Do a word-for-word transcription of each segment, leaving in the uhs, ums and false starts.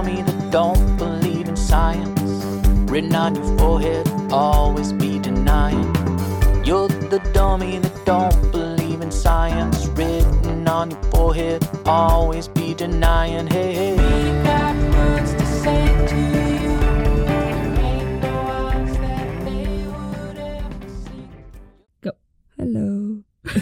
dummy that don't believe in science. Written on your forehead, always be denying. You're the dummy that don't believe in science. Written on your forehead, always be denying. Hey, hey. We got words to say to you. There ain't no odds that they would ever see. Go. Hello.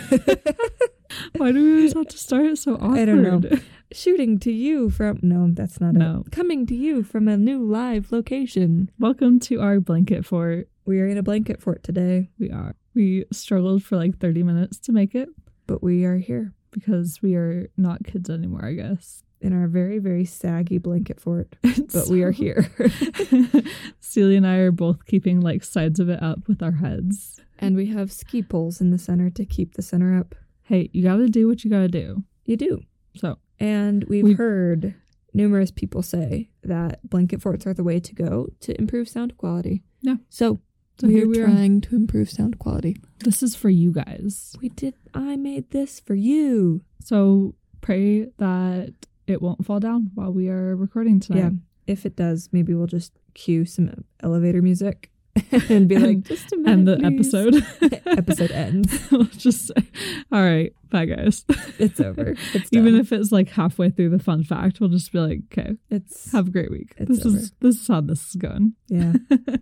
Why do we always have to start it so awkward? I don't know. Shooting to you from... No, that's not No. it. Coming to you from a new live location. Welcome to our blanket fort. We are in a blanket fort today, We are. We struggled for like thirty minutes to make it but we are here because we are not kids anymore, I guess. in our very, very saggy blanket fort. It's But we are so- here. Celia and I are both keeping like sides of it up with our heads. And we have ski poles in the center to keep the center up. Hey, you gotta do what you gotta do. You do. So, And we've We- heard numerous people say that blanket forts are the way to go to improve sound quality. Yeah. So, so we're here we are. trying to improve sound quality. This is for you guys. We did. I made this for you. So pray that it won't fall down while we are recording tonight. Yeah. If it does, maybe we'll just cue some elevator music and be like, And- just a minute, And the please." episode. Episode ends. We'll just say, all right, bye guys. It's over. It's Even done. if it's like halfway through the fun fact, we'll just be like, okay, it's have a great week. It's This over. is this is how this is going. yeah.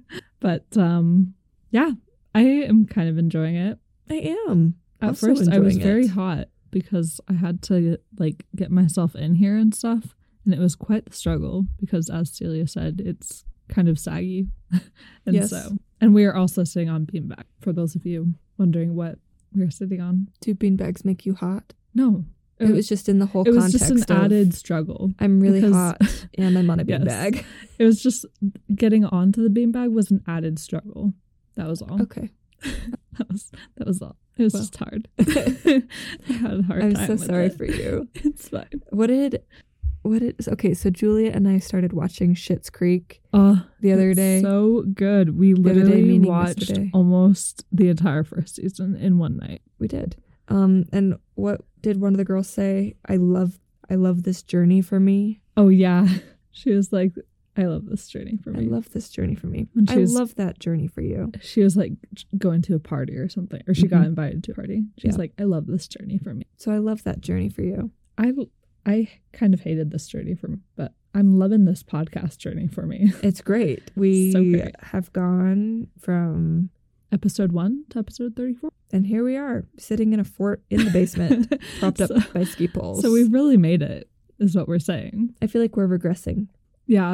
But um yeah, I am kind of enjoying it. I am. At Also first I was enjoying very it. hot because I had to like get myself in here and stuff, and it was quite the struggle because, as Celia said, it's kind of saggy. and Yes. so and we are also sitting on beanbag, for those of you wondering what we are sitting on. Do beanbags make you hot? No. It was just in the whole it was context just an of, add struggle. I'm really because- hot and I'm on a Yes. beanbag. It was just getting onto the beanbag was an added struggle. That was all. Okay. That was that was all. It was Well. just hard. I had a hard I'm time. so with sorry it. for you. It's fine. What did what is okay, so Julia and I started watching Schitt's Creek Oh, the other it's day. so good. We other day, literally meaning watched yesterday. almost the entire first season in one night. We did. Um and what did one of the girls say? I love I love this journey for me. Oh yeah, she was like, "I love this journey for I me." love this journey for me. When she I was- love that journey for you. She was like going to a party or something, or she got Mhm. invited to a party. She's Yeah. like, "I love this journey for me." So I love that journey for you. I I kind of hated this journey for me, but I'm loving this podcast journey for me. It's great. We So great. have gone from Episode one to episode thirty-four. and here we are sitting in a fort in the basement, propped up So, by ski poles. so we've really made it, is what we're saying. I feel like we're regressing. Yeah.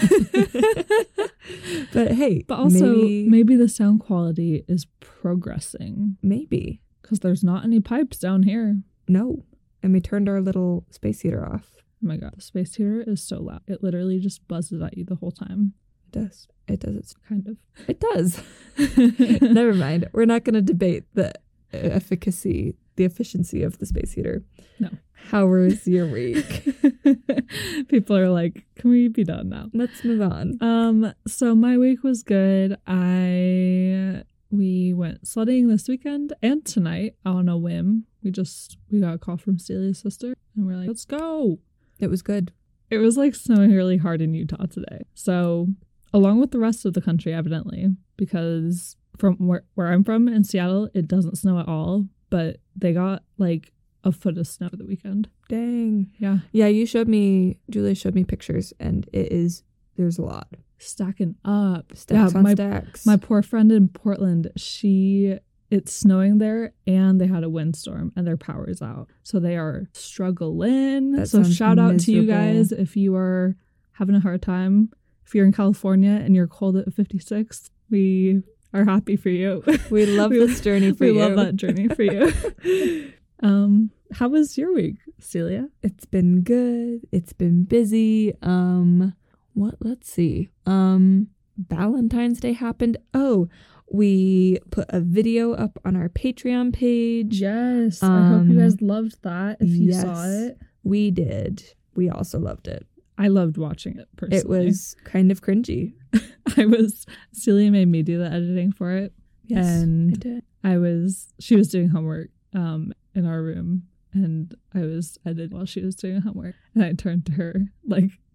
But hey, But also, maybe, maybe the sound quality is progressing maybe. because there's not any pipes down here. No. And we turned our little space heater off. Oh my god, the space heater is so loud. It literally just buzzes at you the whole time. It does. It does. It's, Kind of. it does. Never mind. We're not going to debate the efficacy, the efficiency of the space heater. No. How was your week? People are like, can we be done now? Let's move on. Um, so my week was good. I we went sledding this weekend and tonight on a whim. We just we got a call from Celia's sister and we're like, let's go. It was good. It was like snowing really hard in Utah today. So along with the rest of the country, evidently, because from where, where I'm from in Seattle, it doesn't snow at all, but they got like a foot of snow the weekend. Dang. Yeah. Yeah, you showed me, Julia showed me pictures, and it is, there's a lot. Stacking up. Stacks yeah, on my, stacks. My poor friend in Portland, she, it's snowing there and they had a windstorm and their power is out. So they are struggling. That So sounds shout out to you miserable. guys if you are having a hard time. If you're in California and you're cold at fifty-six, we are happy for you. We love We- this journey for we you. love that journey for you. um, how was your week, Celia? It's been good. It's been busy. Um, what? Let's see. Um, Valentine's Day happened. Oh, we put a video up on our Patreon page. Yes. I hope you Um, guys loved that. If you yes. saw it. We did. We also loved it. I loved watching it personally. It was kind of cringy. I was Celia made me do the editing for it. Yes, And I did. I was she was doing homework um in our room and I was editing while she was doing homework. And I turned to her like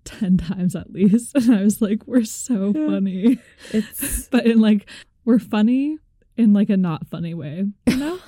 ten times at least. And I was like, we're so funny. It's But in like, we're funny in like a not funny way, you know?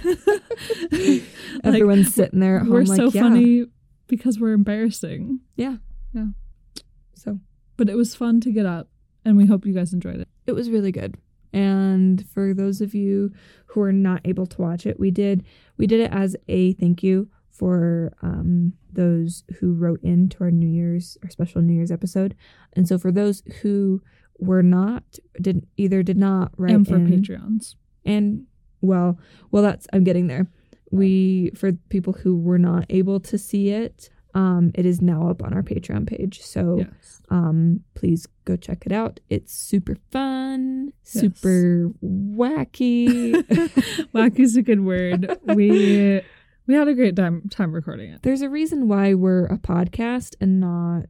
Like, everyone's sitting there at home we're like, so yeah. funny because we're embarrassing. Yeah. Yeah. So But it was fun to get up, and we hope you guys enjoyed it. it was really good. And for those of you who are not able to watch it, we did we did it as a thank you for um, those who wrote into our New Year's, our special New Year's episode. And so for those who were not, did either did not write And for in, Patreons. and well, well, that's I'm getting there. We for people who were not able to see it, um, it is now up on our Patreon page. So. Yes. Um, please go check it out. It's super fun, super wacky. Wacky's a good word. We we had a great time time recording it. There's a reason why we're a podcast and not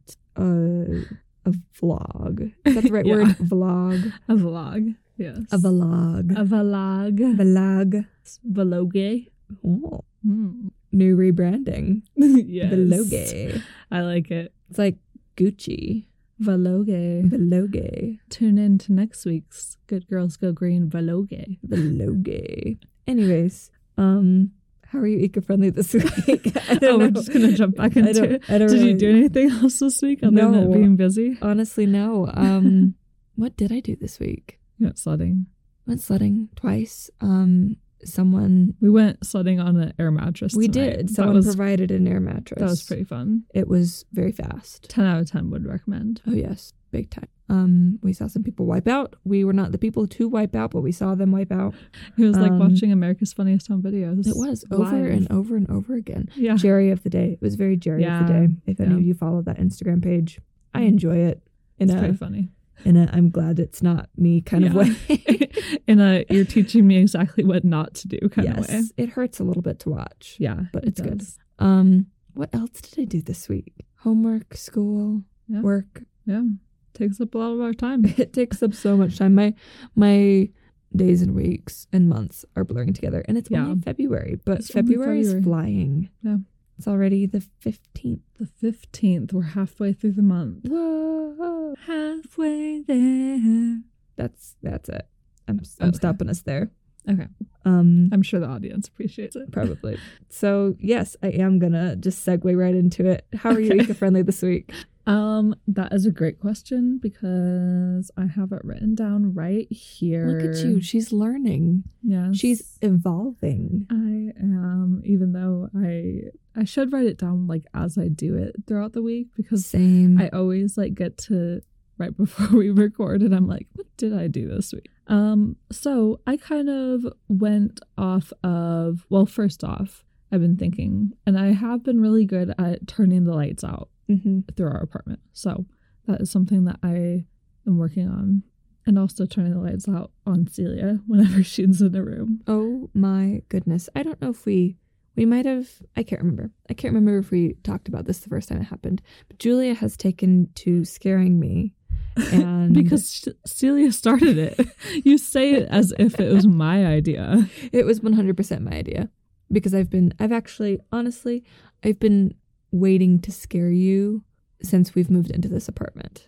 a a vlog. Is that the right Yeah. word? Vlog. A vlog. Yes. A vlog. A vlog. Vlog. Vloge. Oh, Mm. new rebranding. Yes. Vloge. I like it. It's like Gucci. Vloge. Vloge. Tune in to next week's Good Girls Go Green Vloge. Vloge. Anyways, um, how are you eco-friendly this week? I Oh, don't we're know. just going to jump back I into don't- it. I don't Did really- you do anything else this week other No. than being busy? Honestly, no. Um, what did I do this week? You went sledding. Went sledding twice. Um, someone We went sledding on an air mattress we tonight. did. That Someone was, provided an air mattress. that was pretty fun. It was very fast. ten out of ten would recommend. Oh yes, big time. Um, we saw some people wipe out. We were not the people to wipe out, but we saw them wipe out. It was like Um, watching America's Funniest Home Videos. It was over live. and over and over again. Yeah. Jerry of the day. It was very Jerry of the Yeah. day. If any Yeah. of you follow that Instagram page, I enjoy it. In It's a pretty funny. in a I'm glad it's not me kind of Yeah. way. In a you're teaching me exactly what not to do kind yes, of way. it hurts a little bit to watch. Yeah, But it it's good. does. Um, what else did I do this week? Homework, school, Yeah. work. Yeah, takes up a lot of our time. It takes up so much time. My my days and weeks and months are blurring together, and it's Yeah. only February, but It's only February is February. flying. Yeah. It's already the fifteenth. The fifteenth. We're halfway through the month. Whoa, Halfway there. that's that's it. I'm I'm Okay. stopping us there. Okay, Um, I'm sure the audience appreciates it. probably. So yes, I am gonna just segue right into it. How are you Okay. eco-friendly this week? Um, that is a great question because I have it written down right here. Look at you. She's learning. Yes. She's evolving. I am, even though I I should write it down like as I do it throughout the week because Same. I always like get to right before we record and I'm like, what did I do this week? Um, so I kind of went off of, well, first off, I've been thinking, and I have been really good at turning the lights out mm-hmm. through our apartment. So that is something that I am working on. And also turning the lights out on Celia whenever she's in the room. Oh my goodness. I don't know if we we might have I can't remember. I can't remember if we talked about this the first time it happened. But Julia has taken to scaring me. And Because sh- Celia started it. You say it as if it was my idea. it was one hundred percent my idea. Because I've been I've actually honestly I've been waiting to scare you since we've moved into this apartment.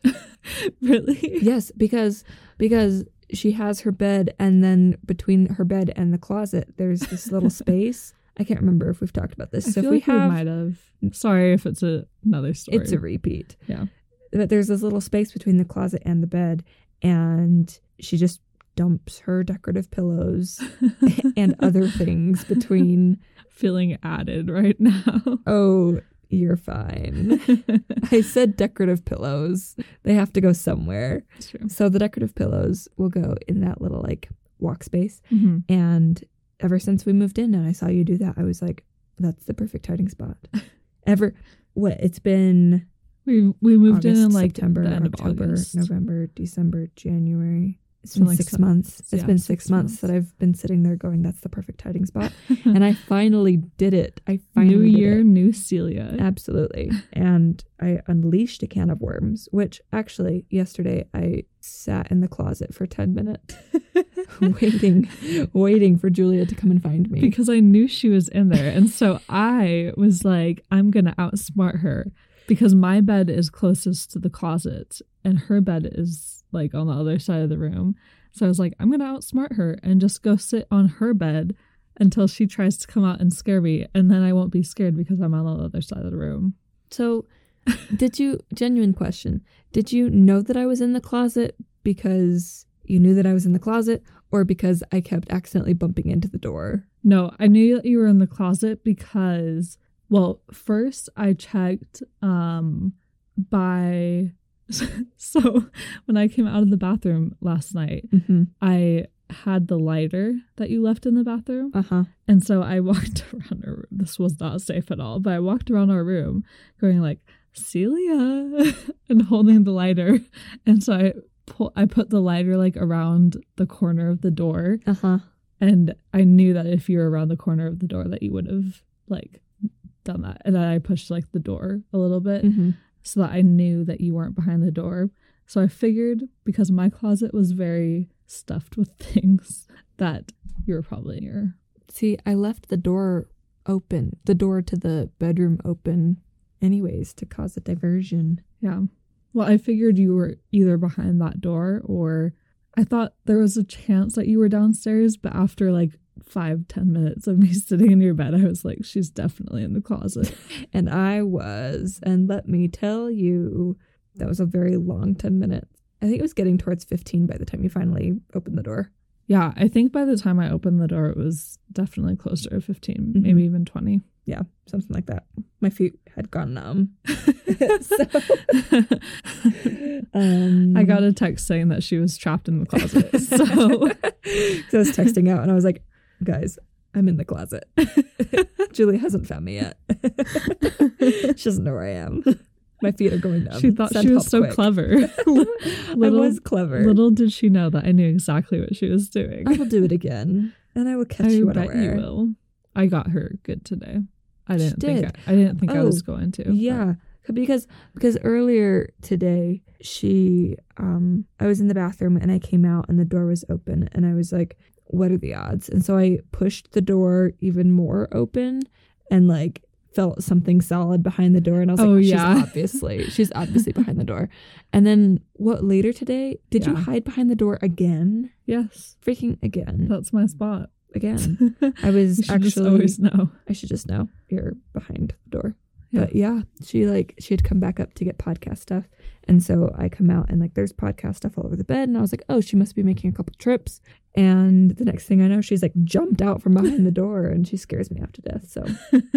Really? Yes, because because she has her bed, and then between her bed and the closet, there's this little space. I can't remember if we've talked about this. I so feel if we like have, we might have. Sorry if it's a, another story. it's a repeat. Yeah. But there's this little space between the closet and the bed, and she just dumps her decorative pillows and other things between. Feeling added right now. Oh, you're fine. I said decorative pillows. They have to go somewhere. It's true. So the decorative pillows will go in that little like walk space. Mhm. And ever since we moved in and I saw you do that, I was like, that's the perfect hiding spot. Ever what it's been We we moved August, in in like September, the end October, of August. November, December, January. It's been been like six se- months. It's yeah, been six six months months. that I've been sitting there going, that's the perfect hiding spot. And I finally did it. I finally New did year, it. new Celia. Absolutely. And I unleashed a can of worms, which actually yesterday I sat in the closet for ten minutes waiting, waiting for Julia to come and find me. Because I knew she was in there. And so I was like, I'm going to outsmart her. because my bed is closest to the closet and her bed is like on the other side of the room. So I was like, I'm going to outsmart her and just go sit on her bed until she tries to come out and scare me. And then I won't be scared because I'm on the other side of the room. So did you, genuine question, did you know that I was in the closet because you knew that I was in the closet or because I kept accidentally bumping into the door? No, I knew that you were in the closet because, well, first I checked um, by, so when I came out of the bathroom last night, Mm-hmm. I had the lighter that you left in the bathroom. Uh-huh. And so I walked around our room. This was not safe at all, but I walked around our room going like, Celia, and holding the lighter. And so I pull, I put the lighter like around the corner of the door. Uh-huh. And I knew that if you were around the corner of the door that you would have like done that. And then I pushed like the door a little bit Mm-hmm. so that I knew that you weren't behind the door. So I figured because my closet was very stuffed with things that you were probably here. See, I left the door open, the door to the bedroom open anyways to cause a diversion. Yeah. Well, I figured you were either behind that door or I thought there was a chance that you were downstairs, but after like five, ten minutes of me sitting in your bed, I was like, she's definitely in the closet. And I was. And let me tell you, that was a very long ten minutes. I think it was getting towards fifteen by the time you finally opened the door. Yeah, I think by the time I opened the door, it was definitely closer to fifteen, Mhm. maybe even twenty. Yeah, something like that. My feet had gone numb. so, um, I got a text saying that she was trapped in the closet. So, so I was texting out and I was like, guys, I'm in the closet. Julie hasn't found me yet. She doesn't know where I am. My feet are going numb. she thought Send she was help so quick. clever. I little, was clever. little did she know that I knew exactly what she was doing. I will do it again. And I will catch I you bet unaware. you will. I got her good today. I She didn't think did. I, I didn't think I Oh, was going to. but- Yeah, because because earlier today she um I was in the bathroom and I came out and the door was open and I was like, what are the odds? And so I pushed the door even more open and like felt something solid behind the door and I was like, Oh, she's yeah. obviously she's obviously behind the door. And then what later today? Did you Yeah. hide behind the door again? Yes, Freaking again. that's my spot. Again. I was You should just actually always know. I should just know you're behind the door. Yeah. But yeah, she like she had come back up to get podcast stuff. And so I come out and like there's podcast stuff all over the bed and I was like, oh, she must be making a couple trips. And the next thing I know, she's like jumped out from behind the door and she scares me half to death. So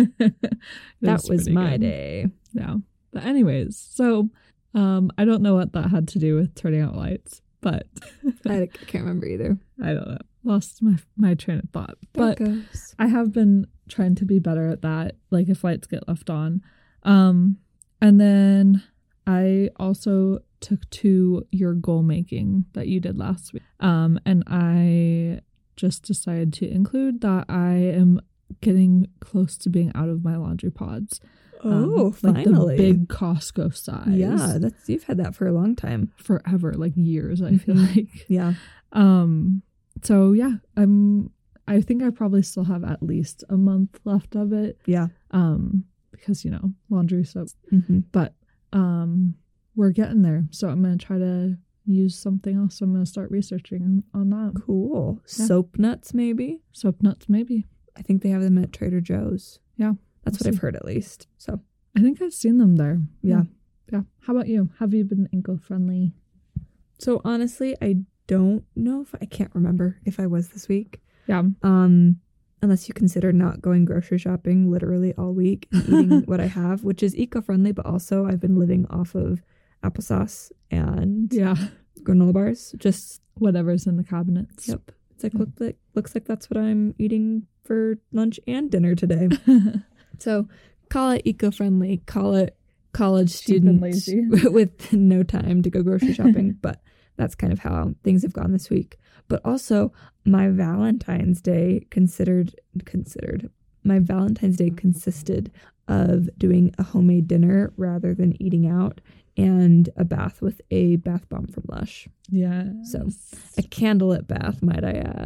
that was pretty my good. day. Yeah. But anyways, so um I don't know what that had to do with turning out lights, but I can't remember either. I don't know. Lost my my train of thought. There But it goes. I have been trying to be better at that, like if lights get left on. Um, and then I also took to your goal making that you did last week. Um, and I just decided to include that I am getting close to being out of my laundry pods. Oh, Um, like finally. the big Costco size. Yeah, that's you've had that for a long time. Forever, like years, I feel Mhm. like. Yeah. Um, so yeah, I'm I think I probably still have at least a month left of it. Yeah. Um, because you know, laundry soap. Mm-hmm. But um we're getting there. So I'm gonna try to use something else. So I'm gonna start researching on that. Cool. Yeah. Soap nuts, maybe. Soap nuts, maybe. I think they have them at Trader Joe's. Yeah. That's We'll what I've see. heard at least. So I think I've seen them there. yeah. Yeah. How about you? Have you been eco-friendly? So honestly, I don't know if I can't remember if I was this week. Yeah. Um, unless you consider not going grocery shopping literally all week and eating what I have, which is eco-friendly, but also I've been living off of applesauce and Yeah. granola bars. Just Whatever's in the cabinets. yep. It's like Yeah. look like looks like that's what I'm eating for lunch and dinner today. So call it eco-friendly, call it college Cheap and students lazy. with no time to go grocery shopping. But that's kind of how things have gone this week. But also my Valentine's Day considered considered my Valentine's Day consisted of doing a homemade dinner rather than eating out and a bath with a bath bomb from Lush. Yeah. So a candlelit bath, might I add.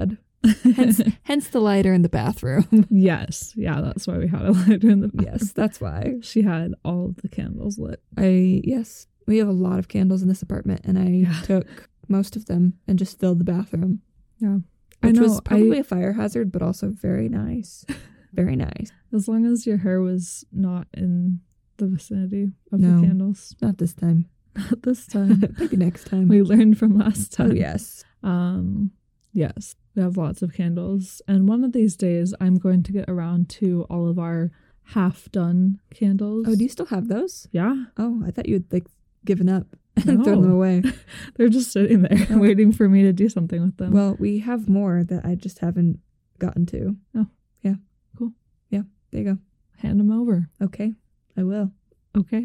hence, hence the lighter in the bathroom. Yes. Yeah, that's why we had a lighter in the bathroom. Yes, that's why. She had all of the candles lit. I, yes, we have a lot of candles in this apartment, and I Yeah. took most of them and just filled the bathroom. Yeah. Which I know, was probably I- a fire hazard, but also very nice. Very nice. As long as your hair was not in the vicinity of No. the candles. Not this time. Not this time. Maybe next time. We learned from last time. Oh, yes. Um, yes, we have lots of candles. And one of these days, I'm going to get around to all of our half-done candles. Oh, do you still have those? Yeah. Oh, I thought you had, like, given up and No. thrown them away. They're just sitting there Oh. waiting for me to do something with them. Well, we have more that I just haven't gotten to. Oh. Yeah. Cool. Yeah, there you go. Hand them over. Okay, I will. Okay.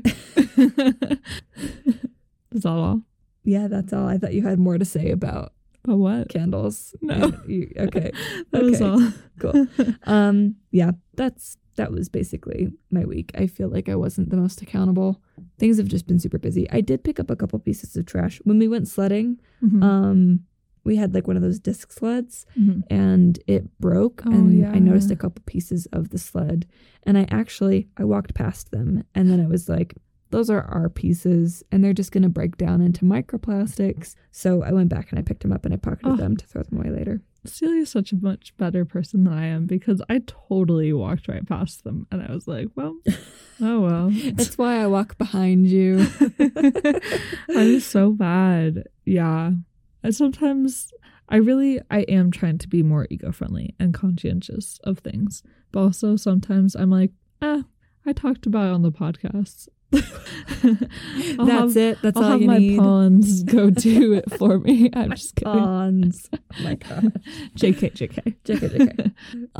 Is that all? Yeah, that's all. I thought you had more to say about About what? candles. No. You- okay. That was Okay. all. Cool. Um, yeah, that's that was basically my week. I feel like I wasn't the most accountable. Things have just been super busy. I did pick up a couple pieces of trash when we went sledding. Mhm. Um, we had like one of those disc sleds, Mhm. and it broke, Oh, and yeah. I noticed a couple pieces of the sled, and I actually I walked past them, and then I was like, those are our pieces, and they're just gonna break down into microplastics. So I went back and I picked them up and I pocketed Oh. them to throw them away later. Celia's such a much better person than I am because I totally walked right past them and I was like, well, oh well. That's why I walk behind you. I'm so bad. Yeah. And sometimes I really, I am trying to be more eco-friendly and conscientious of things. But also sometimes I'm like, eh, I talked about it on the podcast. I'll That's have, it. That's I'll all have you my need. pawns go do it for me. I'm just kidding. Pawns. Oh my god. J K, J K. J K, J K.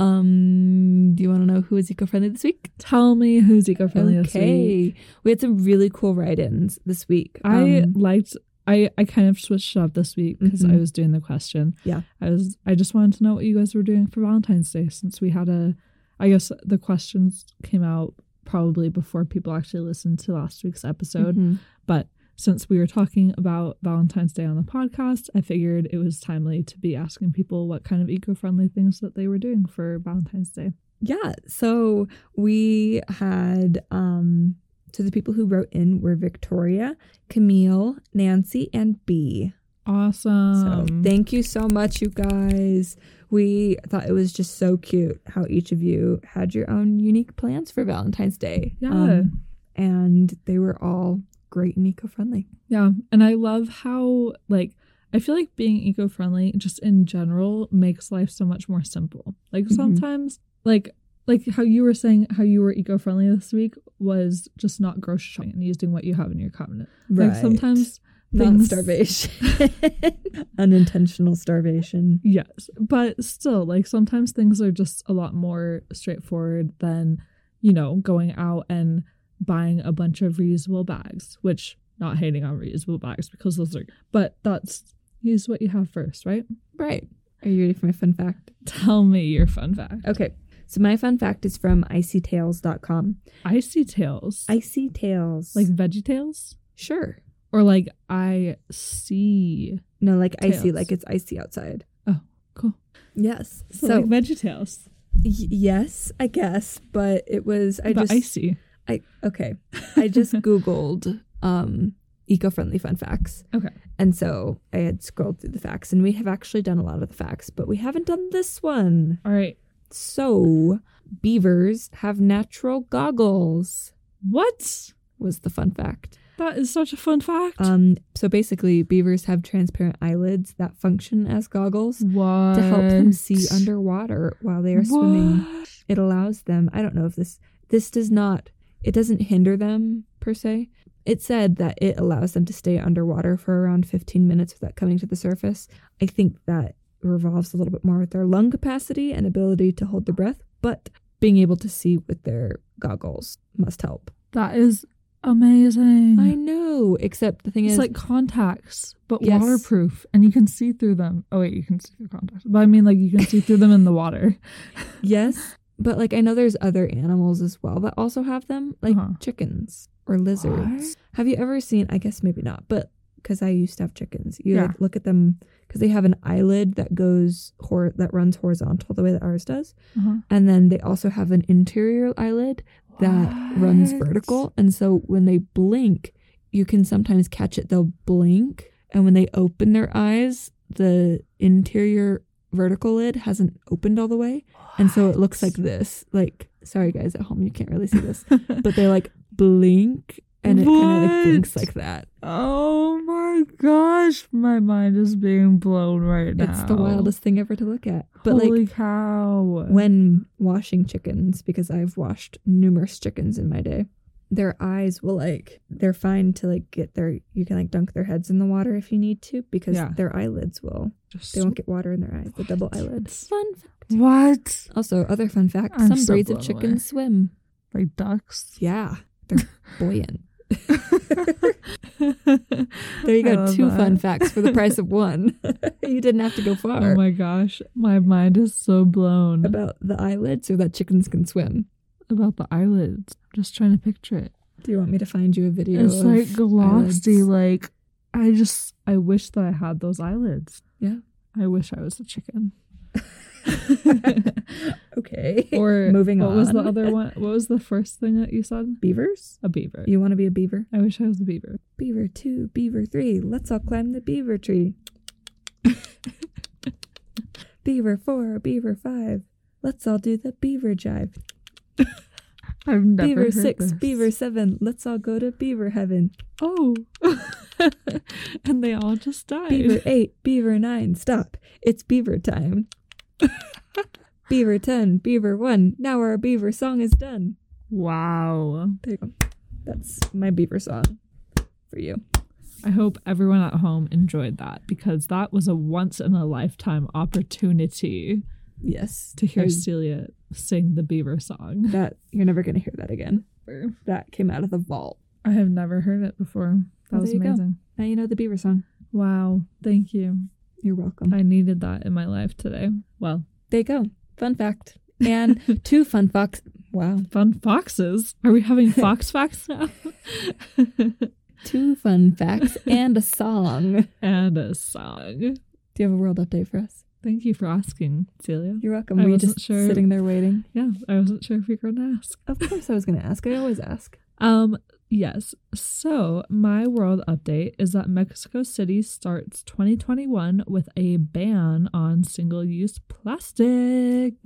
Um, do you want to know who is eco-friendly this week? Tell me who's eco-friendly this week. Okay. We had some really cool write-ins this week. I Um, liked I, I kind of switched it up this week because Mhm. I was doing the question. Yeah. I was I just wanted to know what you guys were doing for Valentine's Day since we had a I guess the questions came out probably before people actually listened to last week's episode. mhm. But since we were talking about Valentine's Day on the podcast, I figured it was timely to be asking people what kind of eco-friendly things that they were doing for Valentine's Day. Yeah. So we had um so the people who wrote in were Victoria, Camille, Nancy, and B. So Awesome. thank you so much, you guys. We thought it was just so cute how each of you had your own unique plans for Valentine's Day. Yeah. Um, and they were all great and eco-friendly. Yeah, and I love how, like, I feel like being eco-friendly just in general makes life so much more simple. Like, Mhm. sometimes, like, like how you were saying how you were eco-friendly this week was just not grocery shopping and using what you have in your cabinet. Like, sometimes Not things- starvation. Unintentional starvation. Yes, but still, like, sometimes things are just a lot more straightforward than, you know, going out and buying a bunch of reusable bags, which, not hating on reusable bags because those are, but that's, use what you have first, right? Right. Are you ready for my fun fact? Tell me your fun fact. Okay. So my fun fact is from icy tales dot com. Icy Tales. Icy Tales. Like Veggie Tales? sure. Or like I see. No, like icy, Tales. like it's icy outside. Oh, cool. Yes. So, So, like Veggie Tales. y- yes, I guess, but it was I but just icy. I okay. I just googled um eco-friendly fun facts. Okay. And so I had scrolled through the facts, and we have actually done a lot of the facts, but we haven't done this one. All right. So, beavers have natural goggles, What? was the fun fact. That is such a fun fact. Um, so basically, beavers have transparent eyelids that function as goggles what? to help them see underwater while they are swimming. What? It allows them, I don't know if this, this does not, it doesn't hinder them per se. It said that it allows them to stay underwater for around fifteen minutes without coming to the surface. I think that revolves a little bit more with their lung capacity and ability to hold their breath, but being able to see with their goggles must help. That is amazing. I know, except the thing It's is, like contacts, but Yes. waterproof, and you can see through them. Oh wait, you can see through contacts, but I mean, like you can see through them in the water. yes, but like I know there's other animals as well that also have them, like Uh-huh. chickens or lizards. What? Have you ever seen, I guess maybe not, but because I used to have chickens, you Yeah. like look at them because they have an eyelid that goes hor- that runs horizontal the way that ours does. Uh-huh. And then they also have an interior eyelid that What? runs vertical. And so when they blink, you can sometimes catch it. They'll blink. And when they open their eyes, the interior vertical lid hasn't opened all the way. What? And so it looks like this. Like, sorry guys at home, you can't really see this. But they like blink and it kind of like blinks like that. Oh my gosh. My mind is being blown right now. It's the wildest thing ever to look at. But Holy like cow. when washing chickens, because I've washed numerous chickens in my day, their eyes will like, they're fine to like get their, you can like dunk their heads in the water if you need to, because Yeah. their eyelids will, Just they won't get water in their eyes, the double eyelids. Fun fact. What? Also, other fun fact, I'm some so breeds of blown chickens away. swim. Like ducks? Yeah, they're buoyant. There you I go, love two that. fun facts for the price of one. You didn't have to go far. Oh my gosh. My mind is so blown About the eyelids or that chickens can swim. about the eyelids. I'm just trying to picture it. Do you want me to find you a video It's of like glossy. eyelids? Like, I just, I wish that I had those eyelids. Yeah. I wish I was a chicken. Okay. Or moving what on. was the other one? What was the first thing that you said? Beavers? A beaver. You want to be a beaver? I wish I was a beaver. Beaver two, beaver three. Let's all climb the beaver tree. Beaver four, beaver five. Let's all do the beaver jive. I've never Beaver heard six, this. beaver seven. Let's all go to beaver heaven. Oh. And they all just died. Beaver eight, beaver nine. Stop. It's beaver time. Beaver ten, beaver one. Now our beaver song is done. Wow. There you go. That's my beaver song for you. I hope everyone at home enjoyed that, because that was a once in a lifetime opportunity Yes. to hear I- Celia sing the beaver song. that you're never going to hear that again. That came out of the vault. I have never heard it before. That Well, was there you go. amazing. Now you know the beaver song. Wow. Thank you. You're welcome. I needed that in my life today. Well, There you go. Fun fact. And two fun facts. Wow. fun foxes. Are we having fox facts now? Two fun facts and a song. And a song. Do you have a world update for us? Thank you for asking, Celia. You're welcome. I Were you wasn't just sure. sitting there waiting? Yeah, I wasn't sure if you were going to ask. Of course I was going to ask. I always ask. Um, yes. So my world update is that Mexico City starts twenty twenty-one with a ban on single-use plastics.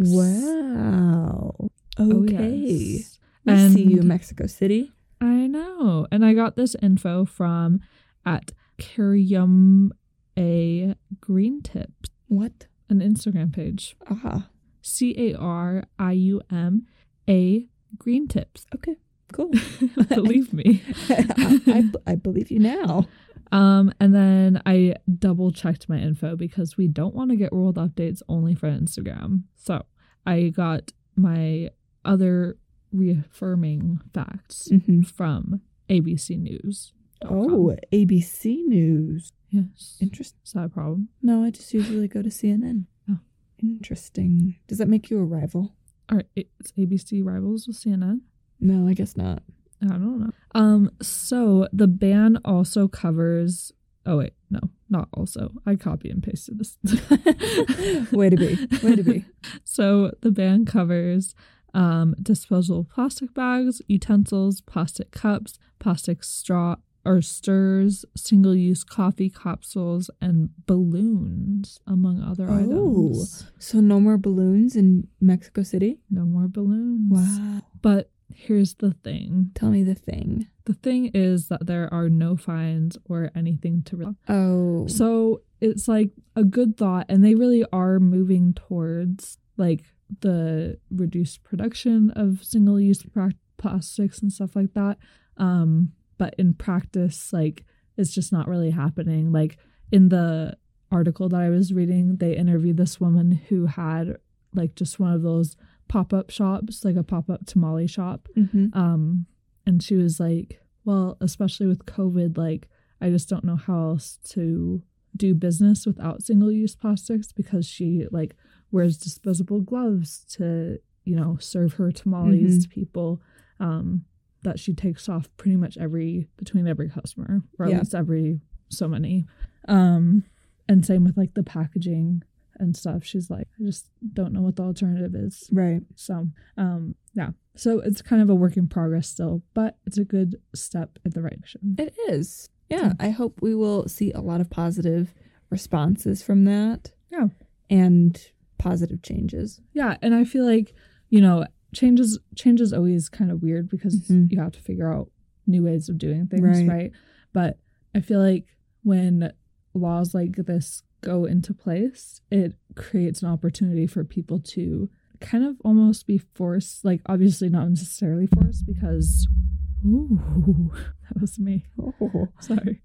Wow. Oh, Okay. yes. I And see you, Mexico City. I know. And I got this info from at Carium A Green Tips, What? an Instagram page. Ah. C A R I U M A Green Tips. Okay. Cool. Believe me. I, I, I believe you now. Um, and then I double checked my info because we don't want to get world updates only for Instagram. So I got my other reaffirming facts Mm-hmm. from A B C News. Oh, A B C News. Yes. Interesting. Is that a problem? No, I just usually go to C N N. Oh. Interesting. Does that make you a rival? Are it's A B C rivals with C N N? No, I guess not. I don't know. Um, so the ban also covers. Oh wait, no, not also. I copy and pasted this. Way to be. Way to be. So the ban covers um, disposable plastic bags, utensils, plastic cups, plastic straw or stirs, single-use coffee capsules, and balloons, among other Oh. items. So no more balloons in Mexico City? No more balloons. Wow. But here's the thing. Tell me the thing. The thing is that there are no fines or anything to... Re- Oh. so it's like a good thought, and they really are moving towards like the reduced production of single-use pra- plastics and stuff like that. Um, but in practice, like, it's just not really happening. Like, in the article that I was reading, they interviewed this woman who had like just one of those pop-up shops, like a pop-up tamale shop. Mm-hmm. Um, and she was like, well, especially with COVID, like, I just don't know how else to do business without single-use plastics, because she, like, wears disposable gloves to, you know, serve her tamales Mhm. to people, um, that she takes off pretty much every, between every customer, or at Yeah. least every so many. Um, and same with like the packaging and stuff. She's like, I just don't know what the alternative is. Right. So, um, yeah. So it's kind of a work in progress still, but it's a good step in the right direction. It is. Yeah. I hope we will see a lot of positive responses from that. Yeah. And positive changes. Yeah. And I feel like, you know, changes change is always kind of weird because Mhm. you have to figure out new ways of doing things, Right. right? But I feel like when laws like this go into place, it creates an opportunity for people to kind of almost be forced, like obviously not necessarily forced because, ooh, that was me. Oh. Sorry.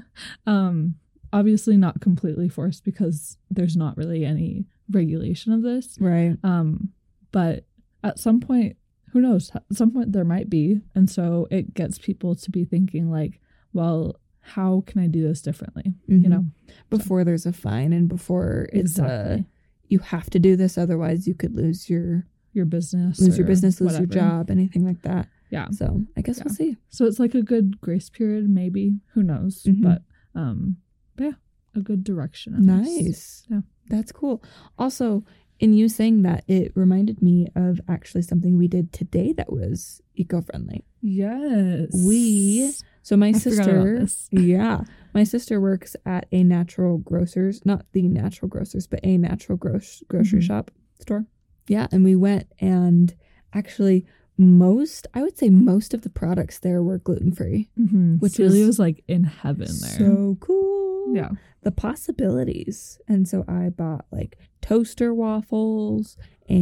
um, obviously not completely forced because there's not really any regulation of this. Right. Um, but at some point, who knows? At some point there might be. And so it gets people to be thinking like, well, how can I do this differently? Mhm. You know? Before there's a fine and before it's Exactly. uh, you have to do this, otherwise you could lose your Your business. lose your or business, lose your whatever. job, anything like that. Yeah. So I guess Yeah. we'll see. So it's like a good grace period, maybe. Who knows? Mhm. But um but yeah, a good direction. at least. Nice. Yeah. That's cool. Also, in you saying that, it reminded me of actually something we did today that was eco-friendly. Yes. We So my I forgot about sister, this. yeah, my sister works at a natural grocers, not the natural grocers, but a natural gross grocery Mhm. shop store. Yeah, and we went and actually most, I would say most of the products there were gluten-free. Mm-hmm. Which Celia was was like in heaven there. So cool. yeah. The possibilities. And so I bought like toaster waffles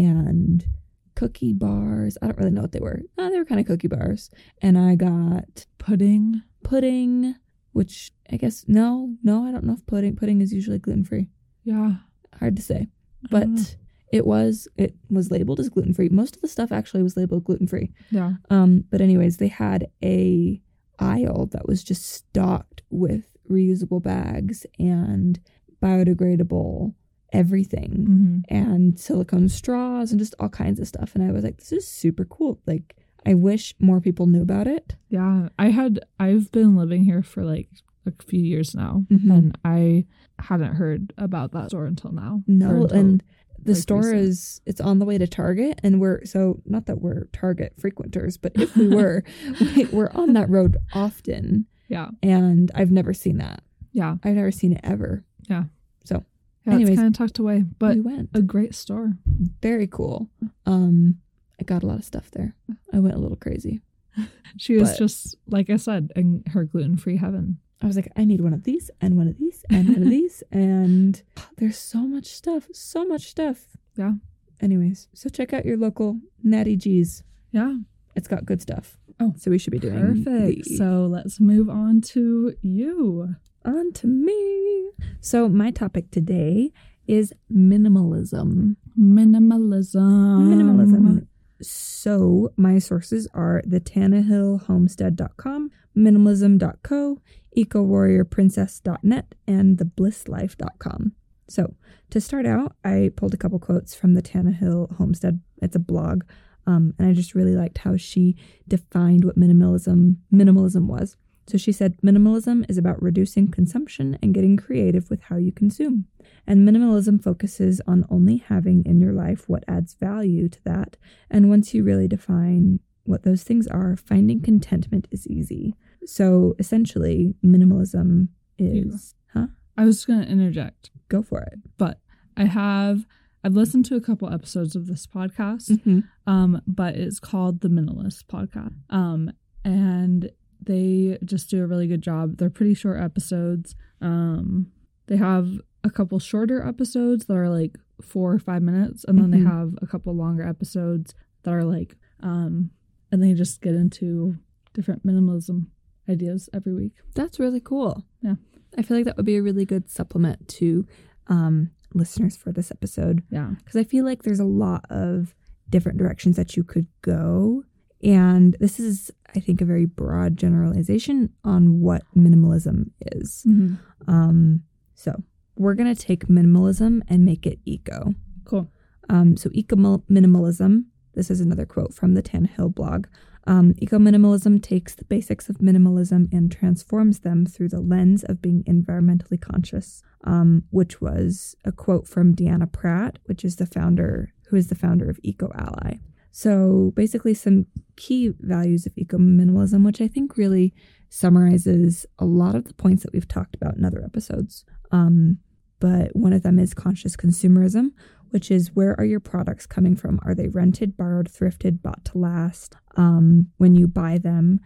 and cookie bars. I don't really know what they were. Oh, they were kind of cookie bars. And I got Pudding. pudding, which I guess, no, no, I don't know if pudding, pudding is usually gluten-free. Yeah. Hard to say. I don't know. But it was, it was labeled as gluten-free. Most of the stuff actually was labeled gluten-free. Yeah. Um, but anyways, they had a aisle that was just stocked with reusable bags and biodegradable everything Mm-hmm. and silicone straws and just all kinds of stuff. And I was like, this is super cool. Like, I wish more people knew about it. Yeah. I had, I've been living here for like a few years now, Mhm. and I hadn't heard about that store until now. Or No, until- and the like store recent. is, it's on the way to Target. And we're, so not that we're Target frequenters, but if we were, we, we're on that road often. yeah. And I've never seen that. Yeah. I've never seen it ever. Yeah. So Yeah. Anyways, it's kind of tucked away, but we went. a great store. Very cool. Um, I got a lot of stuff there. I went a little crazy. She was But- just, like I said, in her gluten-free heaven. I was like, I need one of these and one of these and one of these. And there's so much stuff. So much stuff. Yeah. Anyways, so check out your local Natty G's. Yeah. It's got good stuff. Oh, So we should be doing Perfect. the- So let's move on to you. on to me. So my topic today is minimalism. Minimalism. Minimalism. So my sources are the Tannehill Homestead dot com, minimalism dot co, eco warrior princess dot net, and the bliss life dot com. So to start out, I pulled a couple quotes from the Tannehill Homestead. It's a blog, um, and I just really liked how she defined what minimalism minimalism was. So she said, minimalism is about reducing consumption and getting creative with how you consume. And minimalism focuses on only having in your life what adds value to that. And once you really define what those things are, finding contentment is easy. So essentially, minimalism is, huh? I was going to interject, Go for it. but I have, I've listened to a couple episodes of this podcast, Mm-hmm. um, but it's called The Minimalist Podcast. Um, and they just do a really good job. They're pretty short episodes. Um, they have a couple shorter episodes that are like four or five minutes, and then Mhm. they have a couple longer episodes that are like, um, and they just get into different minimalism ideas every week. That's really cool. Yeah. I feel like that would be a really good supplement to um, listeners for this episode. Yeah. Because I feel like there's a lot of different directions that you could go. And this is, I think, a very broad generalization on what minimalism is. Mm-hmm. Um, so we're going to take minimalism and make it eco. Cool. Um, so eco minimalism, this is another quote from the Tannehill blog. Um, eco-minimalism takes the basics of minimalism and transforms them through the lens of being environmentally conscious, um, which was a quote from Deanna Pratt, which is the founder, who is the founder of EcoAlly. So basically some key values of eco-minimalism, which I think really summarizes a lot of the points that we've talked about in other episodes. Um, but one of them is conscious consumerism, which is where are your products coming from? Are they rented, borrowed, thrifted, bought to last? Um, when you buy them,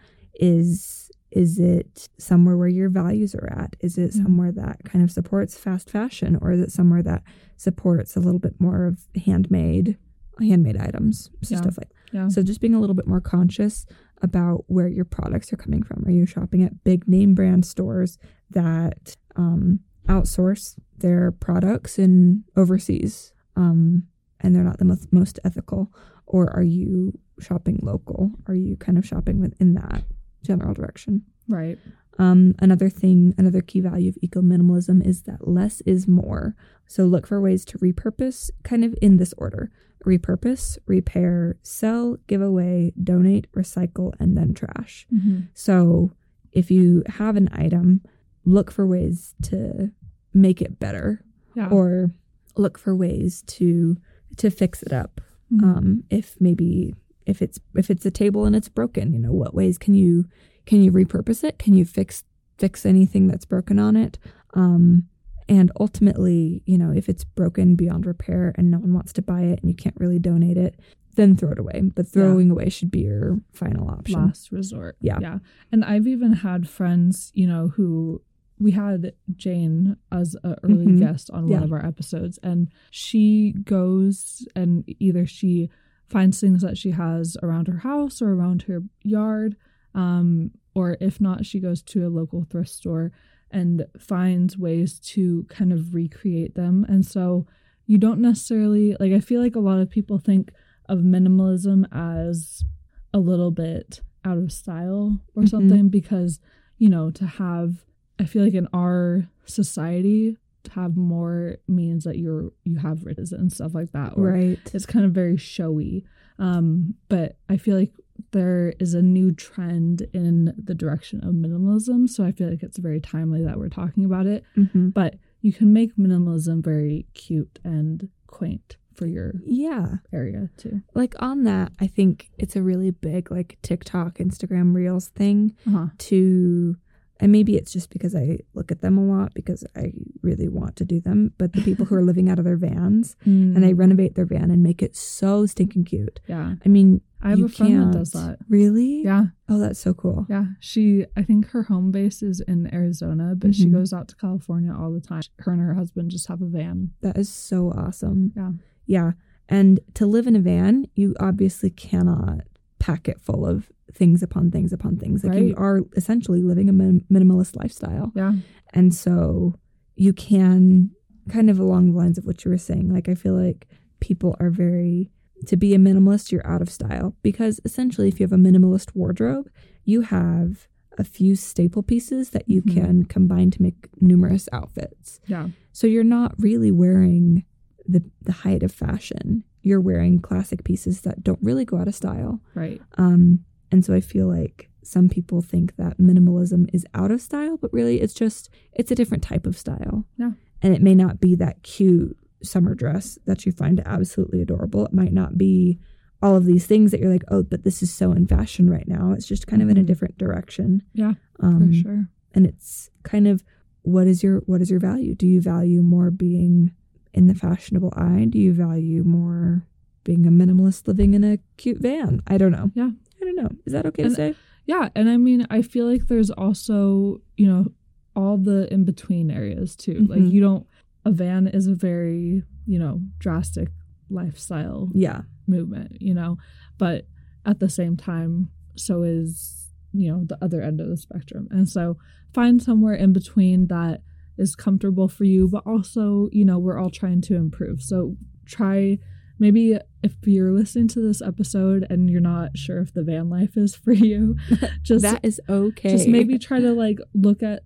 is is it somewhere where your values are at? Is it Mm-hmm. somewhere that kind of supports fast fashion, or is it somewhere that supports a little bit more of handmade handmade items, so Yeah. stuff like that. Yeah. So just being a little bit more conscious about where your products are coming from. Are you shopping at big name brand stores that um, outsource their products in overseas, um, and they're not the most, most ethical? Or are you shopping local? Are you kind of shopping within that general direction? Right. Um, another thing, another key value of eco-minimalism is that less is more. So look for ways to repurpose, kind of in this order. Repurpose, repair, sell, give away, donate, recycle, and then trash. Mm-hmm. So if you have an item, look for ways to make it better, Yeah. or look for ways to to fix it up. Mhm. Um, if maybe if it's if it's a table and it's broken, you know, what ways can you can you repurpose it? Can you fix fix anything that's broken on it? Um, and ultimately, you know, if it's broken beyond repair and no one wants to buy it and you can't really donate it, then throw it away. But throwing away should be your final option. Last resort. Yeah. Yeah. And I've even had friends, you know, who we had Jane as an early Mhm. guest on Yeah. one of our episodes, and she goes and either she finds things that she has around her house or around her yard, um, or if not, she goes to a local thrift store and finds ways to kind of recreate them. And so you don't necessarily, like, I feel like a lot of people think of minimalism as a little bit out of style or Mhm. something, because, you know, to have, I feel like in our society, to have more means that you're, you have riches and stuff like that. Or Right. it's kind of very showy. Um, but I feel like there is a new trend in the direction of minimalism. So I feel like it's very timely that we're talking about it. Mm-hmm. But you can make minimalism very cute and quaint for your Yeah. area too. Like on that, I think it's a really big like TikTok, Instagram Reels thing Uh-huh. to, and maybe it's just because I look at them a lot because I really want to do them, but the people who are living out of their vans and they renovate their van and make it so stinking cute. Yeah. I mean, I have you a friend can't. that does that. Really? Yeah. Oh, that's so cool. Yeah. She, I think her home base is in Arizona, but she Mhm. goes out to California all the time. Her and her husband just have a van. That is so awesome. Yeah. Yeah. And to live in a van, you obviously cannot pack it full of things upon things upon things. Like you Right. are essentially living a min- minimalist lifestyle. Yeah. And so you can kind of along the lines of what you were saying, like I feel like people are very, to be a minimalist, you're out of style, because essentially if you have a minimalist wardrobe, you have a few staple pieces that you Mhm. can combine to make numerous outfits. Yeah. So you're not really wearing the the height of fashion. You're wearing classic pieces that don't really go out of style. Right. Um, and so I feel like some people think that minimalism is out of style, but really it's just, it's a different type of style. Yeah. And it may not be that cute summer dress that you find absolutely adorable. It might not be all of these things that you're like, oh, but this is so in fashion right now. It's just kind of in a Mhm. different direction. Yeah. Um, For sure. And it's kind of, what is your, what is your value? Do you value more being in the fashionable eye? Do you value more being a minimalist living in a cute van? I don't know. Yeah. I don't know. Is that okay And- to say? Yeah. And I mean, I feel like there's also, you know, all the in between areas too. Like Mhm. you don't, a van is a very, you know, drastic lifestyle Yeah. movement, you know, but at the same time, so is, you know, the other end of the spectrum. And so find somewhere in between that is comfortable for you, but also, you know, we're all trying to improve. So try, maybe if you're listening to this episode and you're not sure if the van life is for you, just That is okay. just maybe try to like look at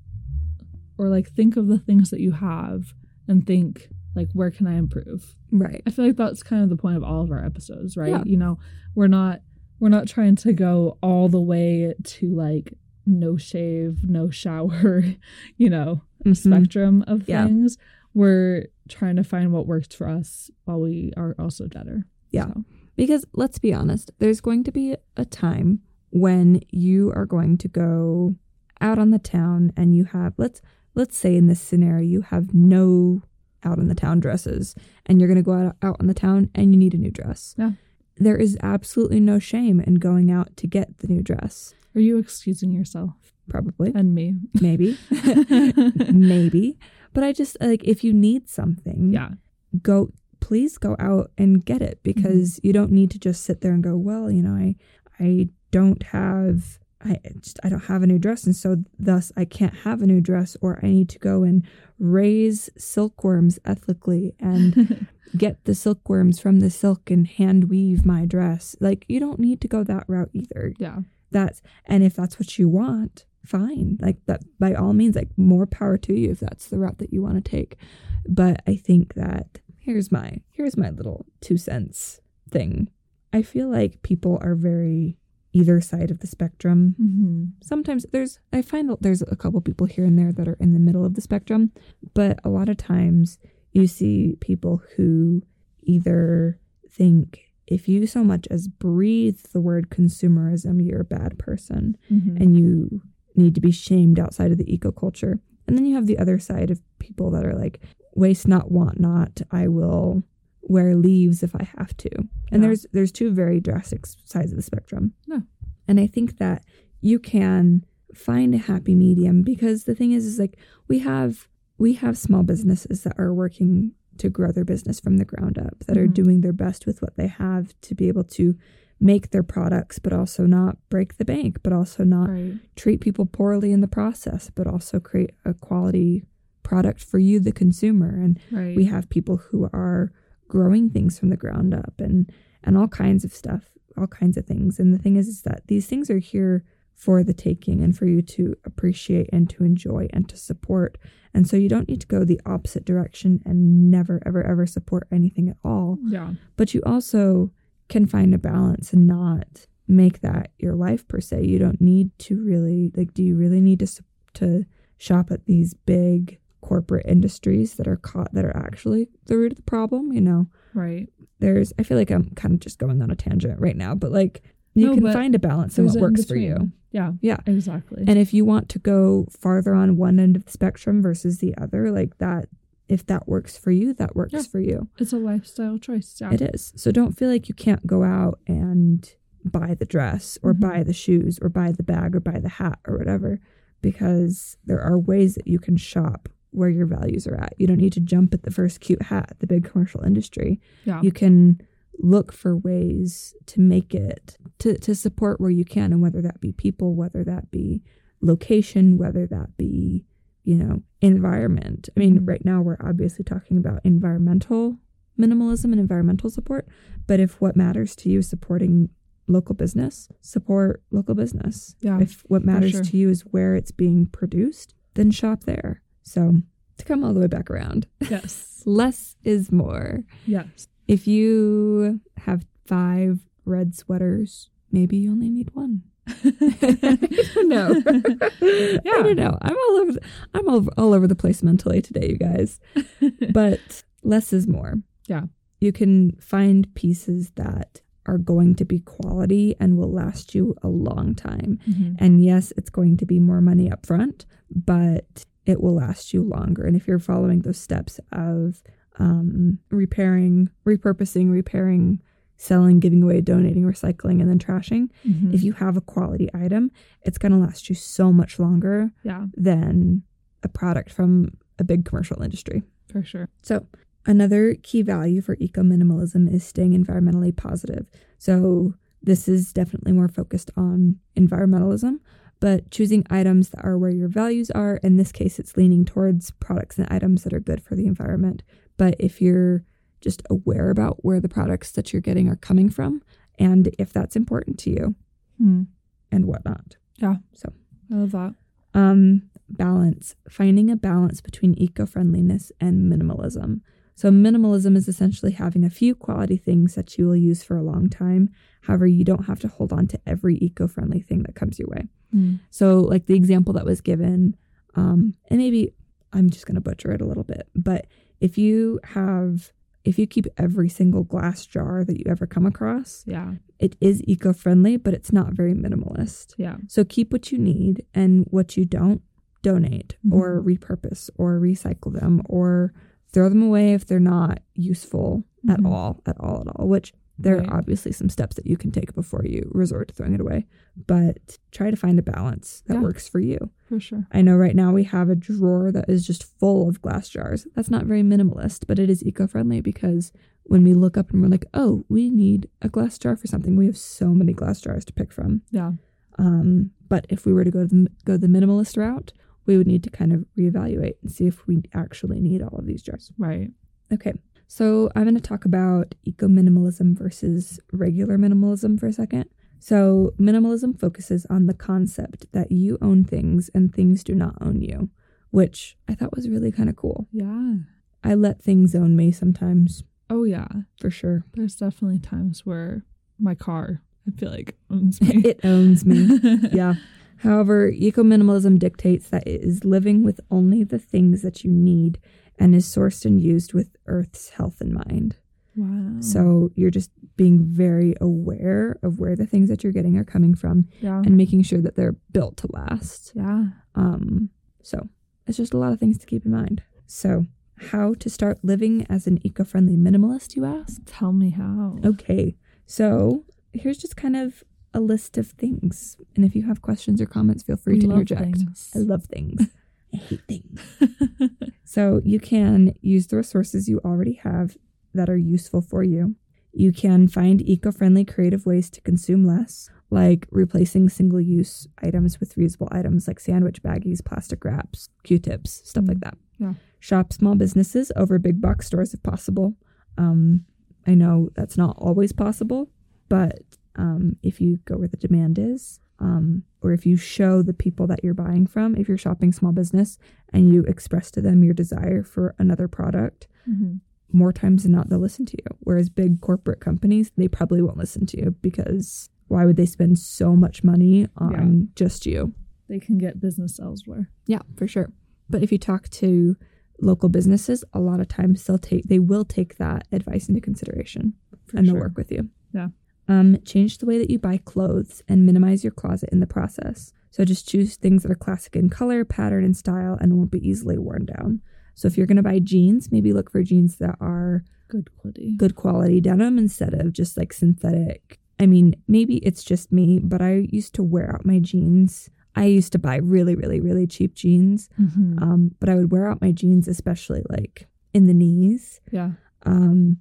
or like think of the things that you have and think like, where can I improve? Right. I feel like that's kind of the point of all of our episodes, right? Yeah. You know, we're not we're not trying to go all the way to like no shave, no shower, you know, Mm-hmm. spectrum of Yeah. things. We're trying to find what works for us while we are also better. Yeah. So, Because let's be honest, there's going to be a time when you are going to go out on the town and you have, let's let's say in this scenario, you have no out on the town dresses and you're going to go out, out on the town and you need a new dress. Yeah. There is absolutely no shame in going out to get the new dress. are you excusing yourself Probably. and me? Maybe. Maybe. But I just, like, if you need something, Yeah. go, please go out and get it, because you don't need to just sit there and go, well, you know, I, I don't have, I just, I don't have a new dress. And so thus I can't have a new dress, or I need to go and raise silkworms ethically and get the silkworms from the silk and hand weave my dress. Like, you don't need to go that route either. Yeah. That's, and if that's what you want, fine. Like, that, by all means, like, more power to you if that's the route that you want to take. But I think that here's my, here's my little two cents thing. I feel like people are very either side of the spectrum. Mm-hmm. Sometimes there's, I find that there's a couple people here and there that are in the middle of the spectrum, but a lot of times you see people who either think if you so much as breathe the word consumerism, you're a bad person Mm-hmm. and you need to be shamed outside of the eco culture. And then you have the other side of people that are like, waste not, want not. I will wear leaves if I have to. And Yeah. there's there's two very drastic sides of the spectrum. Yeah. And I think that you can find a happy medium, because the thing is, is like we have we have small businesses that are working to grow their business from the ground up, that are Mhm. doing their best with what they have to be able to make their products, but also not break the bank, but also not Right. treat people poorly in the process, but also create a quality product for you, the consumer. And Right. we have people who are growing things from the ground up and and all kinds of stuff, all kinds of things. And the thing is, is that these things are here for the taking and for you to appreciate and to enjoy and to support. And so you don't need to go the opposite direction and never, ever, ever support anything at all. Yeah. But you also can find a balance and not make that your life per se. You don't need to really, like, do you really need to s- to shop at these big corporate industries that are caught, that are actually the root of the problem? You know, Right. there's, I feel like I'm kind of just going on a tangent right now, but like you No, can but find a balance in There's what an works for in-between. you. Yeah. Yeah. Exactly. And if you want to go farther on one end of the spectrum versus the other, like that, if that works for you, that works Yeah. for you. it's a lifestyle choice. Yeah. It is. So don't feel like you can't go out and buy the dress or Mhm. buy the shoes or buy the bag or buy the hat or whatever, because there are ways that you can shop where your values are at. You don't need to jump at the first cute hat at the big commercial industry. Yeah. You can look for ways to make it, to, to support where you can, and whether that be people, whether that be location, whether that be, you know, environment. I mean, Mhm. right now we're obviously talking about environmental minimalism and environmental support, but if what matters to you is supporting local business, support local business. Yeah, If what matters sure. to you is where it's being produced, then shop there. So to come all the way back around, Yes. less is more. Yes. If you have five red sweaters, maybe you only need one. I don't know. I Yeah. don't know. I'm all over. The, I'm all, all over the place mentally today, you guys. But less is more. Yeah. You can find pieces that are going to be quality and will last you a long time. Mhm. And yes, it's going to be more money up front, but it will last you longer. And if you're following those steps of um, repairing, repurposing, repairing, selling, giving away, donating, recycling, and then trashing, Mhm. if you have a quality item, it's going to last you so much longer Yeah, than a product from a big commercial industry. for sure. So another key value for eco-minimalism is staying environmentally positive. So this is definitely more focused on environmentalism, but choosing items that are where your values are. In this case, it's leaning towards products and items that are good for the environment. But if you're just aware about where the products that you're getting are coming from, and if that's important to you Hmm. and whatnot. Yeah. So I love that. Um, balance, finding a balance between eco-friendliness and minimalism. So minimalism is essentially having a few quality things that you will use for a long time. However, you don't have to hold on to every eco-friendly thing that comes your way. Mm. So like the example that was given, um, and maybe I'm just going to butcher it a little bit, but if you have, if you keep every single glass jar that you ever come across, Yeah. it is eco-friendly, but it's not very minimalist. Yeah. So keep what you need, and what you don't, donate Mhm. or repurpose or recycle them or throw them away if they're not useful at Mhm. all, at all, at all, which there Right. are obviously some steps that you can take before you resort to throwing it away. But try to find a balance that Yeah. works for you. For sure. I know right now we have a drawer that is just full of glass jars. That's not very minimalist, but it is eco-friendly because when we look up and we're like, oh, we need a glass jar for something, we have so many glass jars to pick from. Yeah. Um, but if we were to go to the, go the minimalist route, we would need to kind of reevaluate and see if we actually need all of these jars. Right. Okay, so I'm going to talk about eco-minimalism versus regular minimalism for a second. So minimalism focuses on the concept that you own things and things do not own you, which I thought was really kind of cool. Yeah. I let things own me sometimes, Oh, yeah. for sure. There's definitely times where my car, I feel like, owns me. It owns me. Yeah. However, eco-minimalism dictates that it is living with only the things that you need and is sourced and used with Earth's health in mind. Wow. So you're just being very aware of where the things that you're getting are coming from yeah. and making sure that they're built to last. Yeah. Um, so it's just a lot of things to keep in mind. So how to start living as an eco-friendly minimalist, you ask? Tell me how. Okay. So here's just kind of a list of things. And if you have questions or comments, feel free We to love interject. things. I love things. I hate things. So you can use the resources you already have that are useful for you. You can find eco-friendly creative ways to consume less, like replacing single-use items with reusable items like sandwich baggies, plastic wraps, Q-tips, stuff Mm. like that. Yeah. Shop small businesses over big box stores if possible. Um, I know that's not always possible, but um, if you go where the demand is, um, or if you show the people that you're buying from, if you're shopping small business and you express to them your desire for another product, Mm-hmm. more times than not, they'll listen to you. Whereas big corporate companies, they probably won't listen to you because why would they spend so much money on Yeah. just you? They can get business elsewhere. Yeah, for sure. But if you talk to local businesses, a lot of times they'll take, they will take that advice into consideration For and sure. they'll work with you. Yeah. Um, change the way that you buy clothes and minimize your closet in the process. So just choose things that are classic in color, pattern, and style and won't be easily worn down. So if you're going to buy jeans, maybe look for jeans that are Good quality. good quality denim instead of just like synthetic. I mean, maybe it's just me, but I used to wear out my jeans. I used to buy really, really, really cheap jeans. Mm-hmm. Um, but I would wear out my jeans, especially like in the knees. Yeah. Um,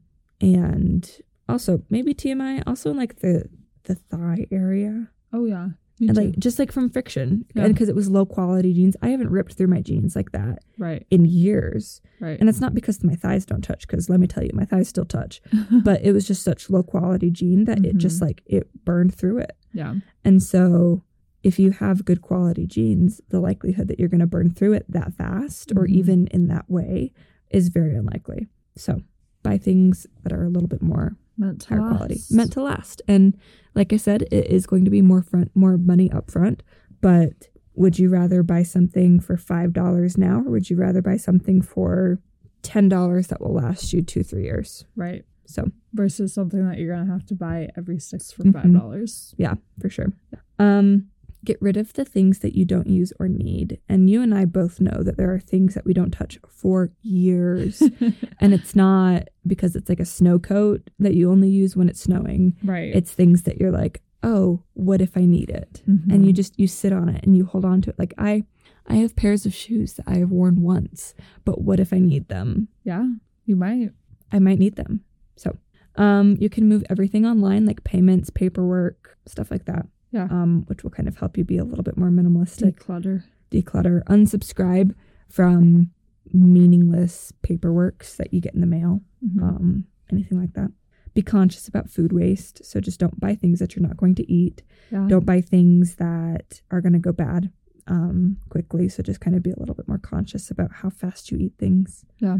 and also maybe T M I, also in like the, the thigh area. Oh, yeah. Me And too. like just like from friction, Yeah. and because it was low quality jeans, I haven't ripped through my jeans like that Right. in years. Right. And it's not because my thighs don't touch, because let me tell you, my thighs still touch. But it was just such low quality jean that it just like it burned through it. yeah. And so if you have good quality jeans, the likelihood that you're going to burn through it that fast or Mhm. even in that way is very unlikely. So buy things that are a little bit more Meant to higher last. quality, meant to last. And like I said, it is going to be more front, more money up front. But would you rather buy something for five dollars now, or would you rather buy something for ten dollars that will last you two, three years? Right. So Versus something that you're going to have to buy every six for Mhm. five dollars. yeah, for sure. Um, get rid of the things that you don't use or need. And you and I both know that there are things that we don't touch for years. And it's not because it's like a snow coat that you only use when it's snowing. Right. It's things that you're like, oh, what if I need it? Mhm. And you just, you sit on it and you hold on to it. Like I, I have pairs of shoes that I have worn once, but what if I need them? Yeah. You might. I might need them. So, um, you can move everything online, like payments, paperwork, stuff like that. Yeah. Um, which will kind of help you be a little bit more minimalistic. Declutter. Declutter, unsubscribe from meaningless paperworks that you get in the mail, Mhm. um, anything like that. Be conscious about food waste. So just don't buy things that you're not going to eat. yeah. Don't buy things that are going to go bad um, quickly. So just kind of be a little bit more conscious about how fast you eat things. Yeah.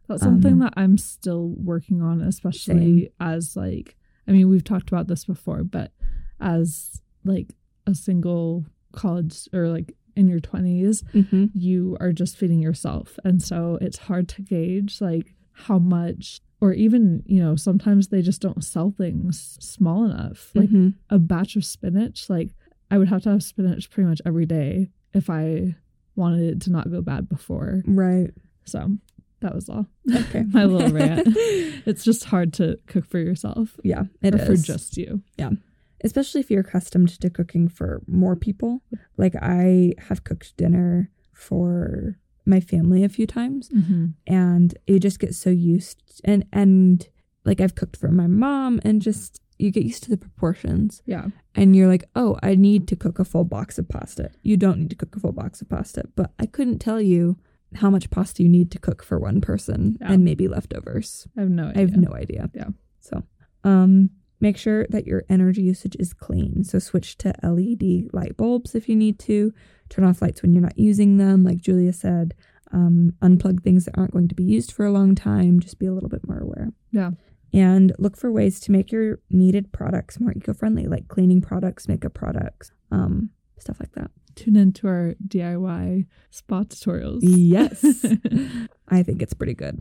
That's something Um, that I'm still working on, especially Same. as like, I mean, we've talked about this before, but as like a single college or like in your twenties, Mm-hmm. you are just feeding yourself. And so it's hard to gauge like how much, or even, you know, sometimes they just don't sell things small enough. Like Mm-hmm. a batch of spinach, like I would have to have spinach pretty much every day if I wanted it to not go bad before. Right. So that was all. Okay. My little rant. It's just hard to cook for yourself. Yeah, it or is. for just you. Especially if you're accustomed to cooking for more people. Like I have cooked dinner for my family a few times, Mm-hmm. and you just get so used and and like I've cooked for my mom, and just you get used to the proportions, Yeah. and you're like, oh, I need to cook a full box of pasta. You don't need to cook a full box of pasta, but I couldn't tell you how much pasta you need to cook for one person Yeah. and maybe leftovers. I have no idea. I have no idea. Yeah. So, um, make sure that your energy usage is clean. So switch to L E D light bulbs if you need to. Turn off lights when you're not using them, like Julia said. Um, unplug things that aren't going to be used for a long time. Just be a little bit more aware. Yeah. And look for ways to make your needed products more eco-friendly, like cleaning products, makeup products, um, stuff like that. Tune into our D I Y spa tutorials. Yes. I think it's pretty good.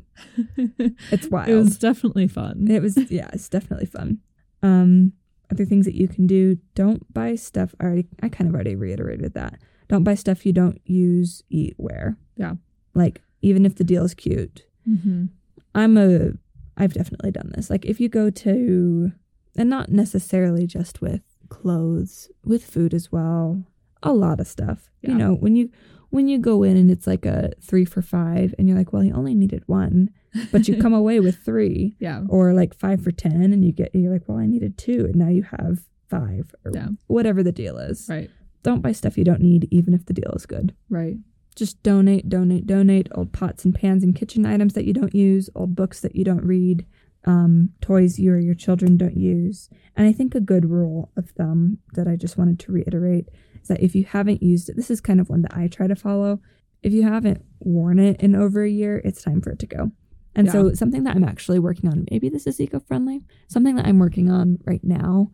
It's wild. It was definitely fun. It was, yeah, it's definitely fun. Um, other things that you can do, don't buy stuff. I already, I kind of already reiterated that. Don't buy stuff you don't use, eat, wear. Yeah. Like, even if the deal is cute. Mm-hmm. I'm a, I've definitely done this. Like, if you go to, and not necessarily just with clothes, with food as well, a lot of stuff. Yeah. You know, when you, when you go in and it's like a three for five and you're like, well, you only needed one, but you come away with three. Yeah. Or like five for ten and you get, you're like, well, I needed two and now you have five or Yeah. whatever the deal is. Right. Don't buy stuff you don't need, even if the deal is good. Right. Just donate, donate, donate old pots and pans and kitchen items that you don't use, old books that you don't read, um, toys you or your children don't use. And I think a good rule of thumb that I just wanted to reiterate is that if you haven't used it, this is kind of one that I try to follow. If you haven't worn it in over a year, it's time for it to go. And Yeah. so something that I'm actually working on, maybe this is eco-friendly, something that I'm working on right now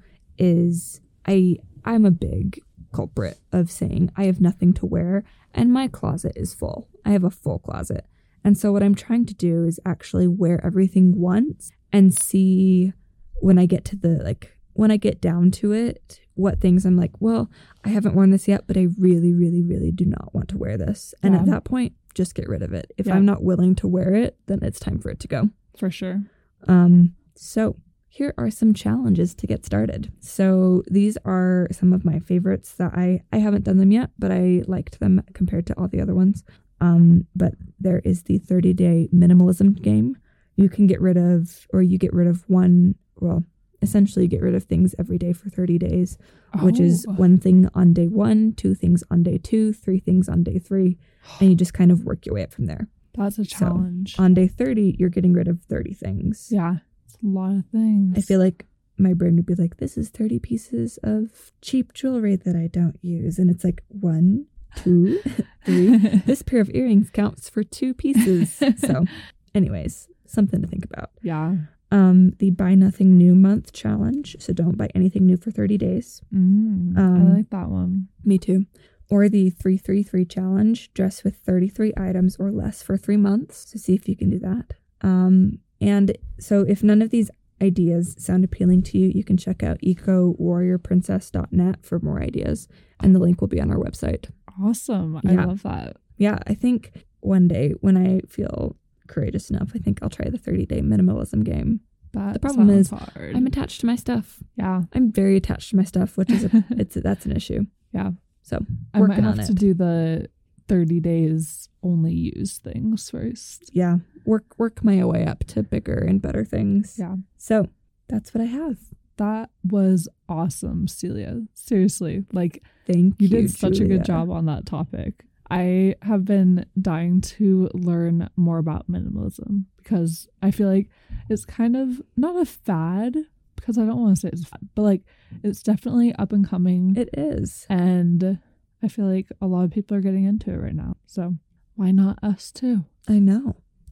is I I'm a big culprit of saying I have nothing to wear and my closet is full. I have a full closet. And so what I'm trying to do is actually wear everything once and see when I get to the, like, when I get down to it, what things I'm like, well, I haven't worn this yet, but I really, really, really do not want to wear this. And Yeah. at that point, just get rid of it. If Yeah. I'm not willing to wear it, then it's time for it to go. For sure. Um, so here are some challenges to get started. So these are some of my favorites that I, I haven't done them yet, but I liked them compared to all the other ones. Um, but there is the thirty day minimalism game. You can get rid of, or you get rid of one, well, essentially get rid of things every day for thirty days, which is Oh. one thing on day one, two things on day two, three things on day three, and you just kind of work your way up from there. That's a So, challenge. On day thirty, you're getting rid of thirty things. Yeah. It's a lot of things. I feel like my brain would be like, this is thirty pieces of cheap jewelry that I don't use. And it's like, one, two, three. This pair of earrings counts for two pieces. So anyways, something to think about. Yeah. Um, the buy nothing new month challenge. So don't buy anything new for thirty days. Mm, Um, I like that one. Me too. Or the three three three challenge. Dress with thirty-three items or less for three months. So see if you can do that. Um, and so if none of these ideas sound appealing to you, you can check out eco warrior princess dot net for more ideas. And the link will be on our website. Awesome. Yeah. I love that. Yeah, I think one day when I feel courageous enough, I think I'll try the thirty day minimalism game. That The problem sounds is hard. I'm attached to my stuff. yeah. I'm very attached to my stuff, which is a, it's that's an issue. Yeah. So I might working have on to it. do the thirty days only use things first. Yeah, work work my way up to bigger and better things. Yeah. So that's what I have. That was awesome, Celia. Seriously. Like, Thank you. you did such a Julia. good job on that topic. I have been dying to learn more about minimalism because I feel like it's kind of not a fad, because I don't want to say it's a fad, but like it's definitely up and coming. It is. And I feel like a lot of people are getting into it right now. So why not us too? I know.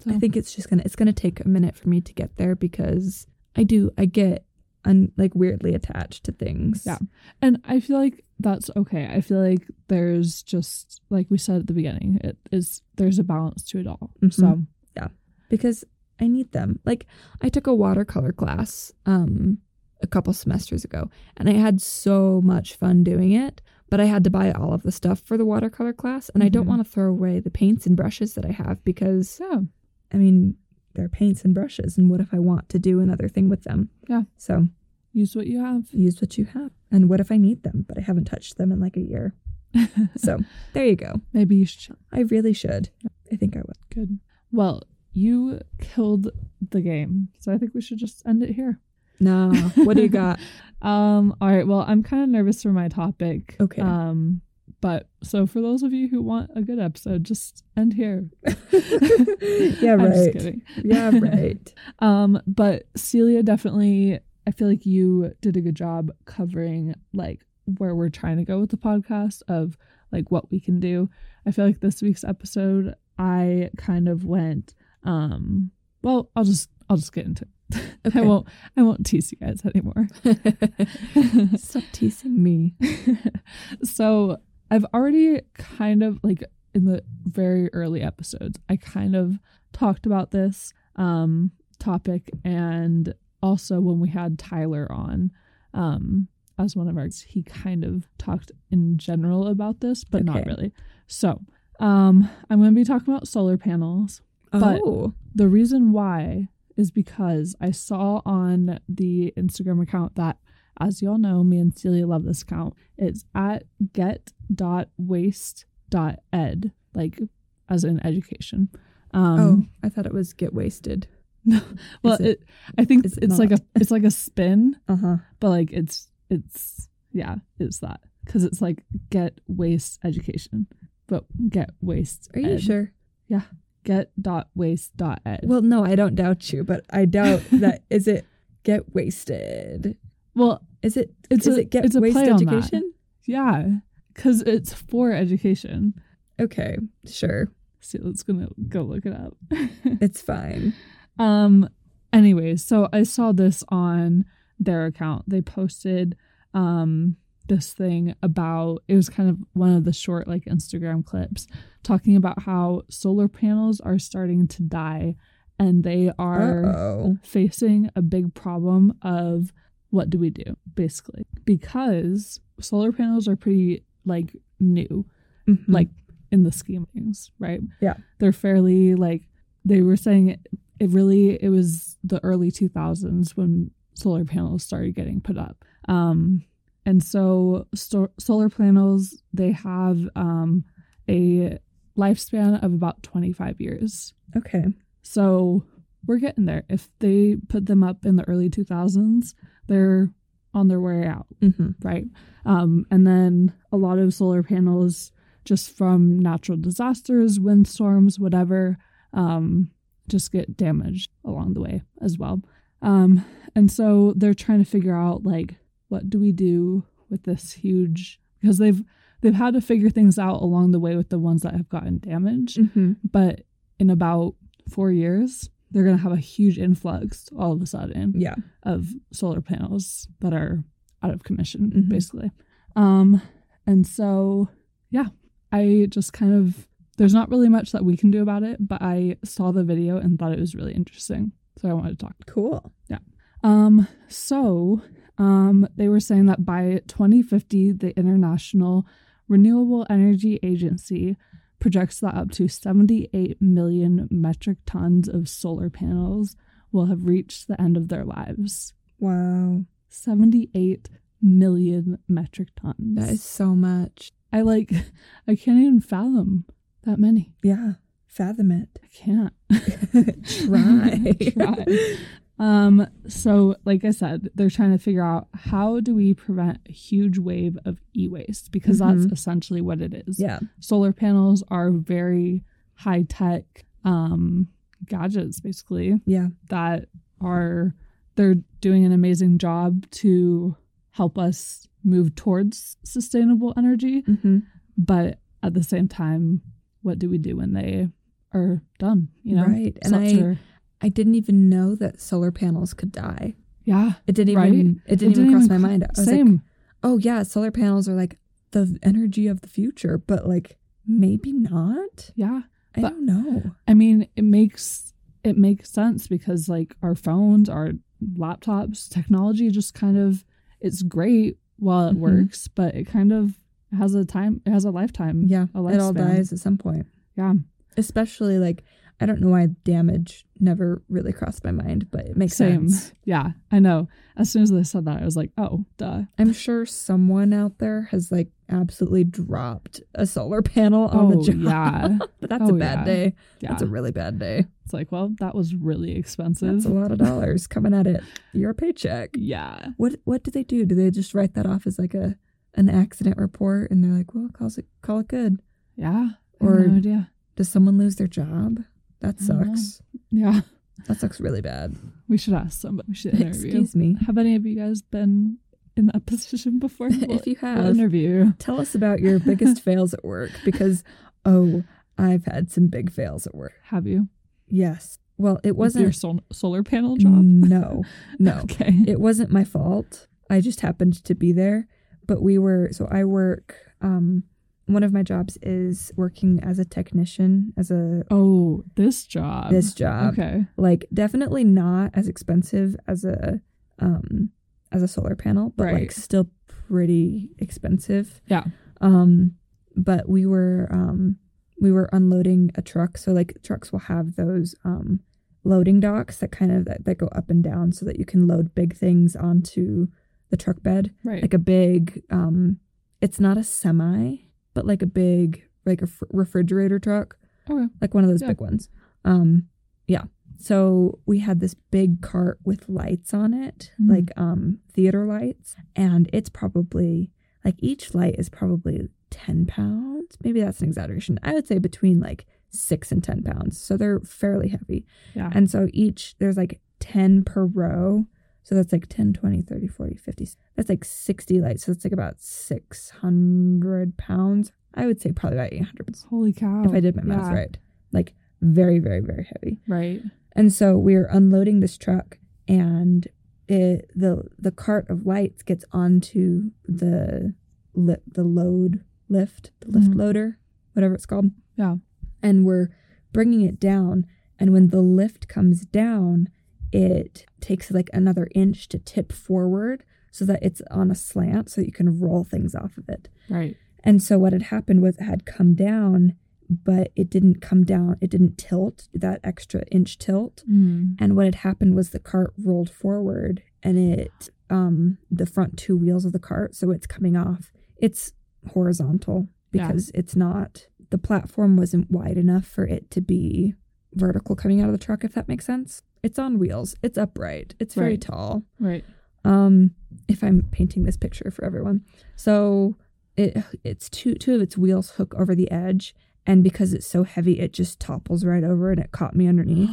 So. I think it's just gonna it's gonna take a minute for me to get there because I do I get un, like weirdly attached to things. Yeah. And I feel like that's okay. I feel like there's just, like we said at the beginning, it is there's a balance to it all. Mm-hmm. So yeah, because I need them. Like I took a watercolor class um a couple semesters ago, and I had so much fun doing it. But I had to buy all of the stuff for the watercolor class, and mm-hmm. I don't want to throw away the paints and brushes that I have because, yeah. I mean, they're paints and brushes, and what if I want to do another thing with them? Yeah. So use what you have. Use what you have. And what if I need them, but I haven't touched them in like a year? So there you go. Maybe you should. I really should. I think I would. Good. Well, you killed the game, so I think we should just end it here. No. What do you got? um. All right. Well, I'm kind of nervous for my topic. Okay. Um. But so for those of you who want a good episode, just end here. Yeah. Right. I'm just kidding. Yeah. Right. um. But Celia, definitely, I feel like you did a good job covering like where we're trying to go with the podcast of like what we can do. I feel like this week's episode, I kind of went. Um. Well, I'll just I'll just get into it. Okay. I won't I won't tease you guys anymore. Stop teasing me. So I've already kind of like in the very early episodes, I kind of talked about this um topic, and also when we had Tyler on um as one of our he kind of talked in general about this, but okay. Not really. So um I'm going to be talking about solar panels. But oh. The reason why is because I saw on the Instagram account that, as y'all know, me and Celia love this account. It's at get dot waste dot ed, like as in education. Um, oh, I thought it was get wasted. No, well, it, it I think it's, it's like a it's like a spin. Uh huh. But like it's it's yeah, it's that because it's like get waste education, but get waste. Are you ed. sure? Yeah. get dot waste dot ed. Well, no, I don't doubt you, but I doubt that. Is it get wasted? Well, is it it's is a, it get it's a waste play education? On that. Yeah, because it's for education. Okay, sure. See, let's gonna go look it up. It's fine. Um. Anyways, so I saw this on their account. They posted um this thing about, it was kind of one of the short like Instagram clips talking about how solar panels are starting to die, and they are Uh-oh. facing a big problem of what do we do, basically, because solar panels are pretty like new, mm-hmm. like in the scheme of things, right? Yeah. They're fairly like, they were saying it, it really, it was the early two thousands when solar panels started getting put up. Um, and so sto- solar panels, they have um, a lifespan of about twenty-five years. Okay. So we're getting there. If they put them up in the early two thousands, they're on their way out, mm-hmm. right? Um, and then a lot of solar panels, just from natural disasters, windstorms, whatever, um, just get damaged along the way as well. Um, and so they're trying to figure out, like, what do we do with this huge, because they've they've had to figure things out along the way with the ones that have gotten damaged. Mm-hmm. But in about four years, they're going to have a huge influx all of a sudden yeah. of solar panels that are out of commission, mm-hmm. basically. Um, and so, yeah, I just kind of, there's not really much that we can do about it, but I saw the video and thought it was really interesting. So I wanted to talk. Cool. Yeah. Um, so um, they were saying that by twenty fifty, the International Renewable Energy Agency projects that up to seventy-eight million metric tons of solar panels will have reached the end of their lives. Wow. seventy-eight million metric tons. That is so much. I like, I can't even fathom that many. Yeah. Fathom it. I can't. Try. Try. Um, so like I said, they're trying to figure out how do we prevent a huge wave of e-waste, because mm-hmm. that's essentially what it is. Yeah. Solar panels are very high tech um, gadgets, basically. Yeah. That are, they're doing an amazing job to help us move towards sustainable energy. Mm-hmm. But at the same time, what do we do when they are done, you know? Right. And Slept I, for- I didn't even know that solar panels could die. yeah. It didn't Right? even, it didn't It even cross cr- my mind. I was Same. like, oh yeah, solar panels are like the energy of the future, but like maybe not. yeah. I But- don't know. I mean, it makes it makes sense because like our phones, our laptops, technology just kind of it's great while it Mhm. works, but it kind of has a time. It has a lifetime. Yeah, a it all lifespan. dies at some point. Yeah, Especially like, I don't know why damage never really crossed my mind, but it makes same. sense. Yeah, I know. As soon as they said that, I was like, oh, duh. I'm sure someone out there has like absolutely dropped a solar panel on Oh the job. yeah, But that's Oh, a bad yeah. day. yeah. That's a really bad day. It's like, well, that was really expensive. That's a lot of dollars coming at it. Your paycheck. Yeah. What what do they do? Do they just write that off as like a an accident report and they're like, well, call it call it good? Yeah. I Or- have no idea. Does someone lose their job? That I don't know. sucks. Yeah. That sucks really bad. We should ask somebody. We should interview. Excuse me. Have any of you guys been in that position before? We'll- If you we'll have, interview. tell us about your biggest fails at work because, oh, I've had some big fails at work. Have you? Yes. Well, it With your wasn't. sol- solar panel job? No, no. Okay. It wasn't my fault. I just happened to be there. But we were, so I work, um, one of my jobs is working as a technician, as a, Oh, this job. this job. Okay. Like definitely not as expensive as a, um, as a solar panel, but Right. like still pretty expensive. Yeah. Um, but we were, um, we were unloading a truck. So like trucks will have those, um, loading docks that kind of, that, that go up and down so that you can load big things onto the truck bed. Right. Like a big, um, it's not a semi, but like a big, like a fr- refrigerator truck, okay. like one of those Yeah. big ones. Um, yeah. So we had this big cart with lights on it, Mhm. like um theater lights, and it's probably like each light is probably ten pounds. Maybe that's an exaggeration. I would say between like six and ten pounds. So they're fairly heavy. Yeah. And so each, there's like ten per row. So that's like ten, twenty, thirty, forty, fifty. That's like sixty lights. So it's like about six hundred pounds. I would say probably about eight hundred pounds Holy cow. if I did my math Yeah. right. Like very, very, very heavy. Right. And so we were unloading this truck and it, the the cart of lights gets onto the li- the load lift, the lift Mhm. loader, whatever it's called. Yeah. And we're bringing it down. And when the lift comes down, it takes like another inch to tip forward so that it's on a slant so you can roll things off of it. Right. And so what had happened was it had come down, but it didn't come down. It didn't tilt, that extra inch tilt. Mm. And what had happened was the cart rolled forward and it, um, the front two wheels of the cart, so it's coming off. It's horizontal because it's not, the platform wasn't wide enough for it to be vertical coming out of the truck, if that makes sense. It's on wheels. It's upright. It's very Right. tall. Right. Um, if I'm painting this picture for everyone. So it it's two two of its wheels hook over the edge, and because it's so heavy, it just topples right over and it caught me underneath.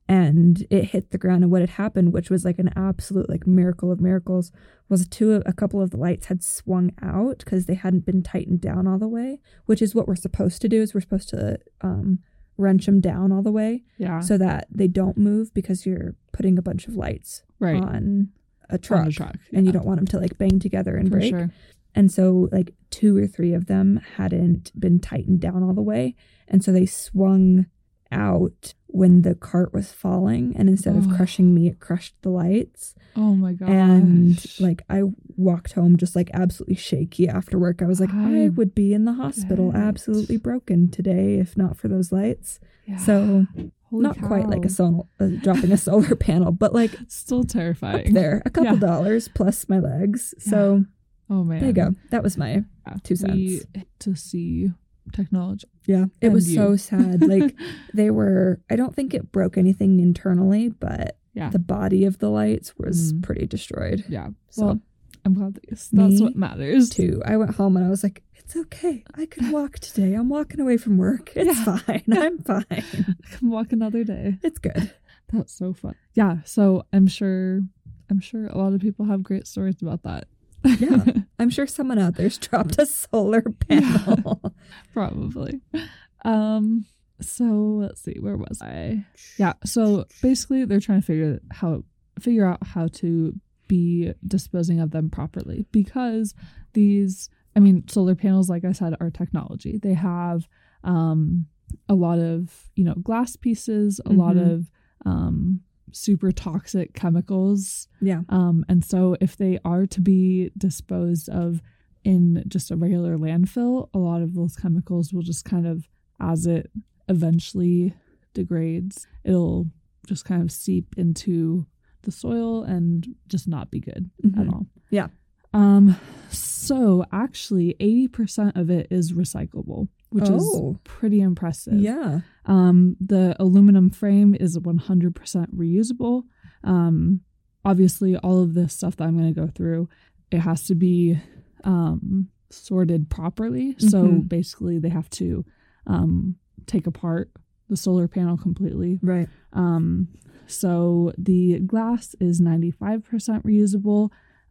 And it hit the ground, and what had happened, which was like an absolute like miracle of miracles, was two a couple of the lights had swung out because they hadn't been tightened down all the way, which is what we're supposed to do. Is we're supposed to um wrench them down all the way Yeah. so that they don't move because you're putting a bunch of lights right. on a truck, On the truck. and you yeah, don't want them to like bang together and for break. sure. And so like two or three of them hadn't been tightened down all the way. And so they swung out when the cart was falling. And instead of Oh. crushing me, it crushed the lights. Oh my god. And like I walked home just like absolutely shaky after work. I was like, I, I would be in the hospital bet. absolutely broken today if not for those lights. yeah. So Holy not quite like a cow. sol- uh, dropping a solar panel, but like Still up terrifying. there, a couple Yeah. dollars plus my legs. So Oh man. there you go. That was my Yeah. two We cents. hate to see technology. Yeah, it And was you. so sad. Like they were, I don't think it broke anything internally, but Yeah. the body of the lights was Mm. pretty destroyed. Yeah. So Well, I'm glad that that's that's Me what matters. too. I went home and I was like, it's okay. I can walk today. I'm walking away from work. It's Yeah. fine. I'm fine. I can walk another day. It's good. That's so fun. Yeah. So I'm sure I'm sure a lot of people have great stories about that. Yeah. I'm sure someone out there's dropped a solar panel. Probably. Um so let's see, where was I? Yeah, so basically they're trying to figure how figure out how to be disposing of them properly, because these, I mean, solar panels, like I said, are technology. They have um, a lot of, you know, glass pieces, a mm-hmm. lot of um, super toxic chemicals. Yeah. Um, and so if they are to be disposed of in just a regular landfill, a lot of those chemicals will just kind of, as it eventually degrades, it'll just kind of seep into the soil and just not be good mm-hmm. at all. Yeah. Um, so actually eighty percent of it is recyclable, which oh. is pretty impressive. Yeah. Um, the aluminum frame is one hundred percent reusable. Um, obviously all of this stuff that I'm going to go through, it has to be um, sorted properly. Mm-hmm. So basically they have to um, take apart the solar panel completely. Right. Um, so the glass is ninety-five percent reusable.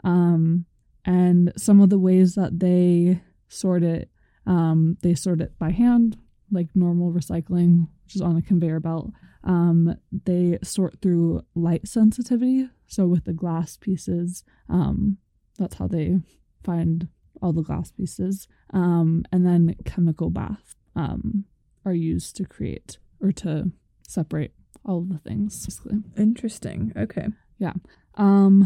Um, and some of the ways that they sort it, um, they sort it by hand, like normal recycling, which is on a conveyor belt. Um, they sort through light sensitivity. So with the glass pieces, um, that's how they find all the glass pieces. Um, and then chemical baths um, are used to create or to separate all of the things, basically. Interesting. Okay. Yeah. Um,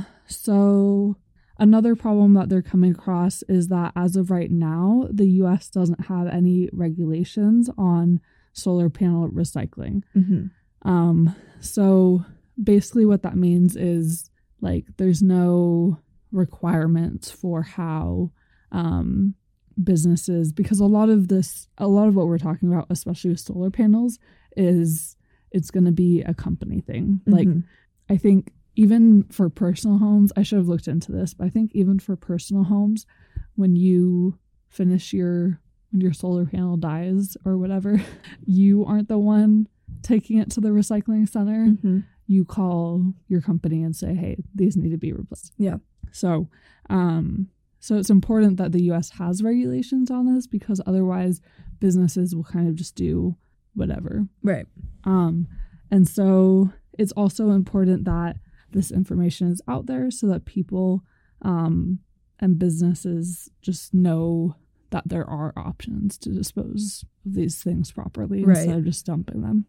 so another problem that they're coming across is that as of right now, the U S doesn't have any regulations on solar panel recycling. Mm-hmm. Um, so basically what that means is, like, there's no requirements for how um, businesses, because a lot of this, a lot of what we're talking about, especially with solar panels, is it's going to be a company thing. Mm-hmm. Like, I think even for personal homes, I should have looked into this, but I think even for personal homes, when you finish your, when your solar panel dies or whatever, you aren't the one taking it to the recycling center. Mm-hmm. You call your company and say, hey, these need to be replaced. Yeah. So, um, so it's important that the U S has regulations on this, because otherwise businesses will kind of just do whatever. Right. Um, and so it's also important that this information is out there so that people um, and businesses just know that there are options to dispose of these things properly, right, instead of just dumping them.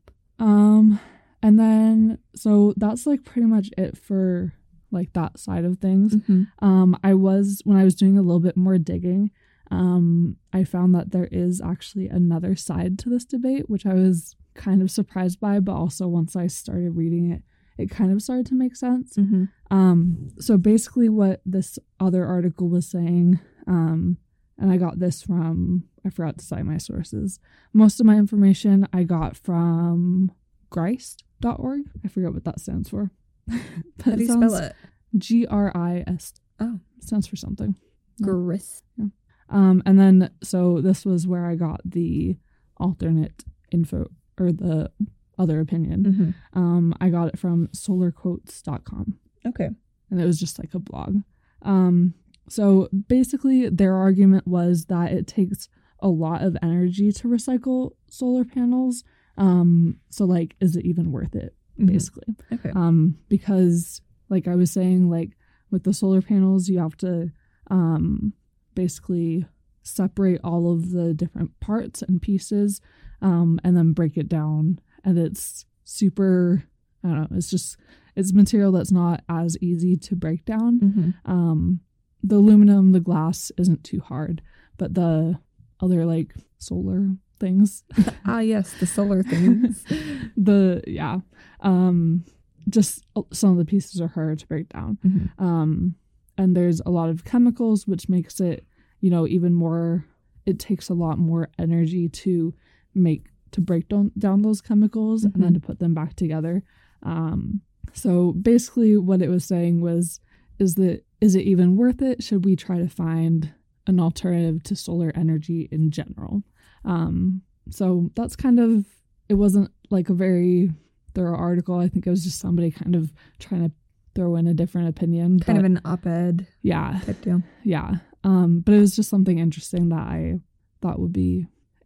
Um, and then, so that's like pretty much it for like that side of things. Mm-hmm. Um, I was, when I was doing a little bit more digging, um, I found that there is actually another side to this debate, which I was kind of surprised by, but also once I started reading it, it kind of started to make sense. Mm-hmm. Um, so basically what this other article was saying, um, and I got this from, I forgot to cite my sources. Most of my information I got from grist dot org. I forget what that stands for. How do you spell it? G R I S. Oh. Stands for something. Grist. Yeah. Um, and then, so this was where I got the alternate info, or the other opinion. Mm-hmm. Um, I got it from solar quotes dot com. Okay. And it was just like a blog. Um, so basically their argument was that it takes a lot of energy to recycle solar panels. Um, so like, is it even worth it? Basically. Mm-hmm. Okay. Um, because like I was saying, like with the solar panels, you have to, um, basically separate all of the different parts and pieces, um, and then break it down. And it's super, I don't know, it's just, it's material that's not as easy to break down. Mm-hmm. Um, the aluminum, the glass isn't too hard, but the other like solar things. ah, yes, the solar things. the, yeah. Um, just some of the pieces are hard to break down. Mm-hmm. Um, and there's a lot of chemicals, which makes it, you know, even more, it takes a lot more energy to make, to break down, down those chemicals, mm-hmm, and then to put them back together. Um, so basically what it was saying was, is that, is it even worth it? Should we try to find an alternative to solar energy in general? Um, so that's kind of, it wasn't like a very thorough article. I think it was just somebody kind of trying to throw in a different opinion. Kind but, of an op-ed yeah, type deal. Yeah. Um, but it was just something interesting that I thought would be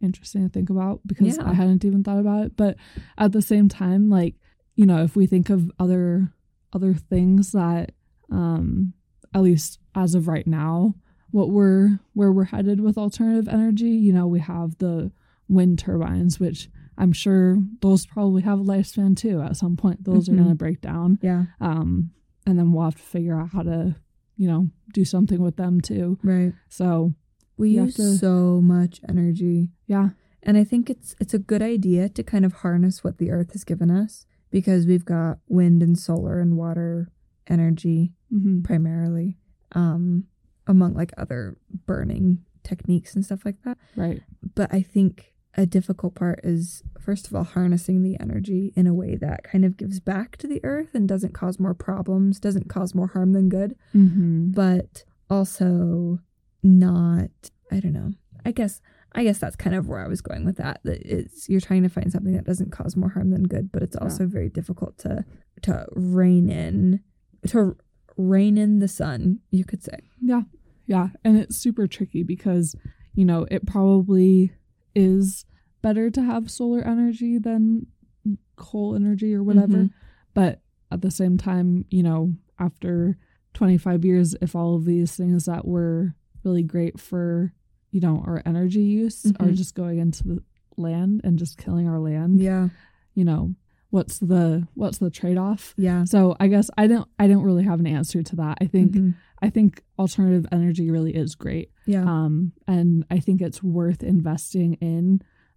interesting to think about because Yeah. I hadn't even thought about it. But at the same time, like, you know, if we think of other other things that, um, at least as of right now, what we're where we're headed with alternative energy, you know, we have the wind turbines, which I'm sure those probably have a lifespan too. At some point, those Mhm. are going to break down. Yeah. Um, and then we'll have to figure out how to, you know, do something with them too. Right. So We You have use to- so much energy. yeah, And I think it's it's a good idea to kind of harness what the earth has given us because we've got wind and solar and water energy hmm primarily, um, among like other burning techniques and stuff like that. right, But I think a difficult part is, first of all, harnessing the energy in a way that kind of gives back to the earth and doesn't cause more problems, doesn't cause more harm than good, hmm but also not, I don't know. I guess I guess that's kind of where I was going with that. That it's you're trying to find something that doesn't cause more harm than good, but it's also very difficult to to rein in to rein in the sun, you could say. yeah, yeah, and it's super tricky because, you know, it probably is better to have solar energy than coal energy or whatever, Mhm. but at the same time, you know, after twenty-five years, if all of these things that were really great for, you know, our energy use are Mhm. just going into the land and just killing our land, Yeah. you know, what's the what's the trade-off? Yeah. So I guess I don't I don't really have an answer to that. I think Mhm. I think alternative energy really is great. Yeah. Um and I think it's worth investing in.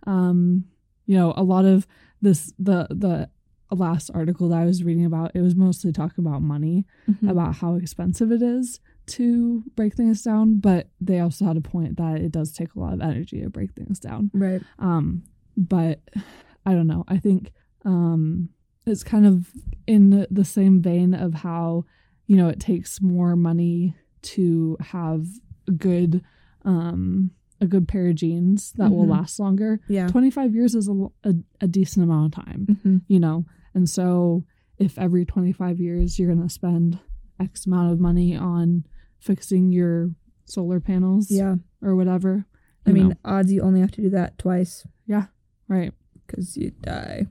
Um you know, a lot of this the the last article that I was reading about, it was mostly talking about money, Mhm. about how expensive it is to break things down, but they also had a point that it does take a lot of energy to break things down. Right. Um, but I don't know. I think um, it's kind of in the same vein of how, you know, it takes more money to have a good um, a good pair of jeans that will Mhm. last longer. Yeah. twenty-five years is a, a, a decent amount of time, Mhm. you know, and so if every twenty-five years you're going to spend X amount of money on fixing your solar panels Yeah. or whatever, I you mean, know, odds you only have to do that twice right. because you die.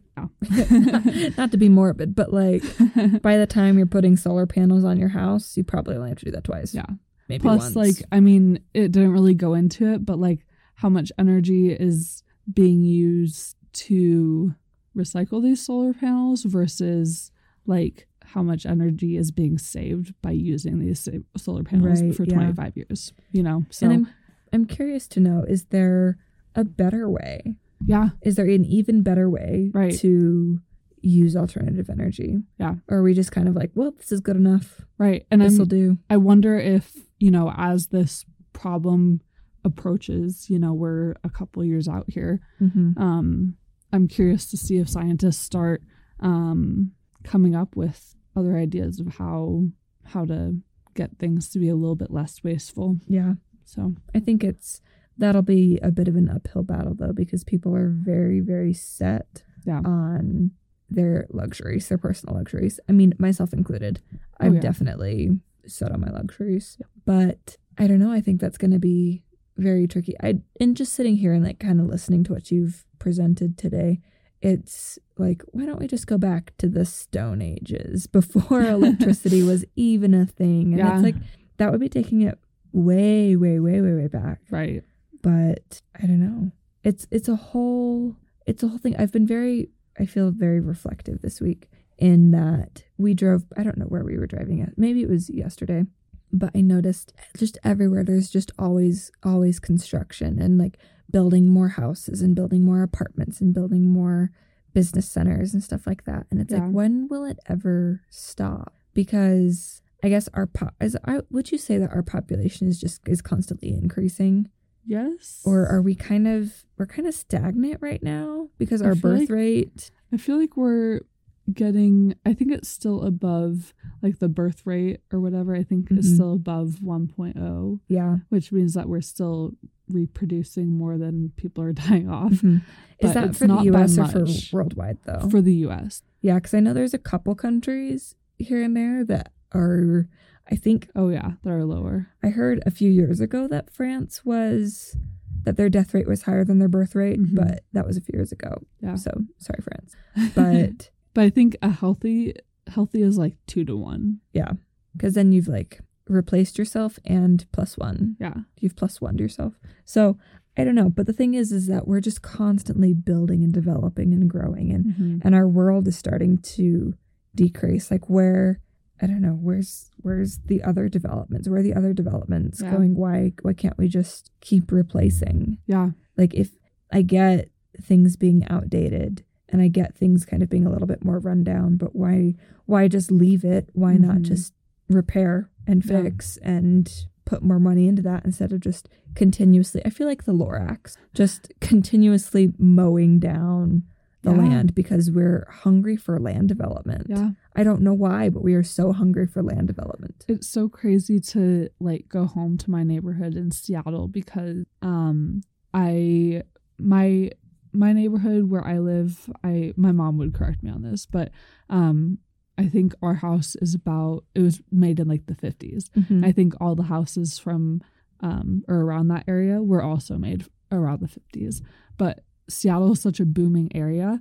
Yeah. Not to be morbid, but like by the time you're putting solar panels on your house, you probably only have to do that twice. Yeah. Maybe Plus, once. like, I mean, it didn't really go into it, but like how much energy is being used to recycle these solar panels versus like how much energy is being saved by using these sa- solar panels Right, for yeah. twenty-five years, you know? So, and I'm I'm curious to know, is there a better way? yeah, Is there an even better way Right. to use alternative energy? Yeah. Or are we just kind of like, well, this is good enough. right. And This will I'm, do. I wonder if, you know, as this problem approaches, you know, we're a couple years out here, Mm-hmm. um, I'm curious to see if scientists start um, coming up with other ideas of how how to get things to be a little bit less wasteful. Yeah. So I think it's that'll be a bit of an uphill battle though, because people are very, very set Yeah. on their luxuries, their personal luxuries. I mean, myself included. Oh, I'm yeah. definitely set on my luxuries. But I don't know, I think that's gonna be very tricky. I and just sitting here and like kind of listening to what you've presented today, it's like, why don't we just go back to the Stone Ages before electricity was even a thing? And Yeah. it's like that would be taking it way, way, way, way, way back. right. But I don't know. It's it's a whole it's a whole thing. I've been very I feel very reflective this week in that we drove I don't know where we were driving at. Maybe it was yesterday. But I noticed just everywhere there's just always always construction and like building more houses and building more apartments and building more business centers and stuff like that. And it's Yeah. like, when will it ever stop? Because I guess our po- is I would you say that our population is just is constantly increasing, Yes. or are we kind of we're kind of stagnant right now because I our feel birth like- rate? I feel like we're getting, I think it's still above like the birth rate or whatever. I think it's Mhm. still above one point oh, Yeah. which means that we're still reproducing more than people are dying off Mhm. Is But that it's for the not U by S or for much. worldwide though? for the U S. Yeah, because I know there's a couple countries here and there that are, I think, Oh yeah, that are lower. I heard a few years ago that France was that their death rate was higher than their birth rate, Mhm. but that was a few years ago. Yeah. So sorry, France. But But I think a healthy healthy is like two to one. yeah, because then you've like replaced yourself and plus one. Yeah. You've plus one to yourself. So I don't know. But the thing is, is that we're just constantly building and developing and growing, and Mm-hmm. and our world is starting to decrease. Like where, I don't know, where's where's the other developments? Where are the other developments Yeah. going? Why why can't we just keep replacing? Yeah. Like if I get things being outdated and I get things kind of being a little bit more rundown, but why why just leave it? Why not Mhm. just repair and Yeah. fix and put more money into that instead of just continuously, I feel like the Lorax, just continuously mowing down the Yeah. land because we're hungry for land development. Yeah. I don't know why, but we are so hungry for land development. It's so crazy to like go home to my neighborhood in Seattle because um I my my neighborhood where I live, I my mom would correct me on this, but um I think our house is about it was made in like the fifties. I think all the houses from um or around that area were also made around the fifties. But Seattle is such a booming area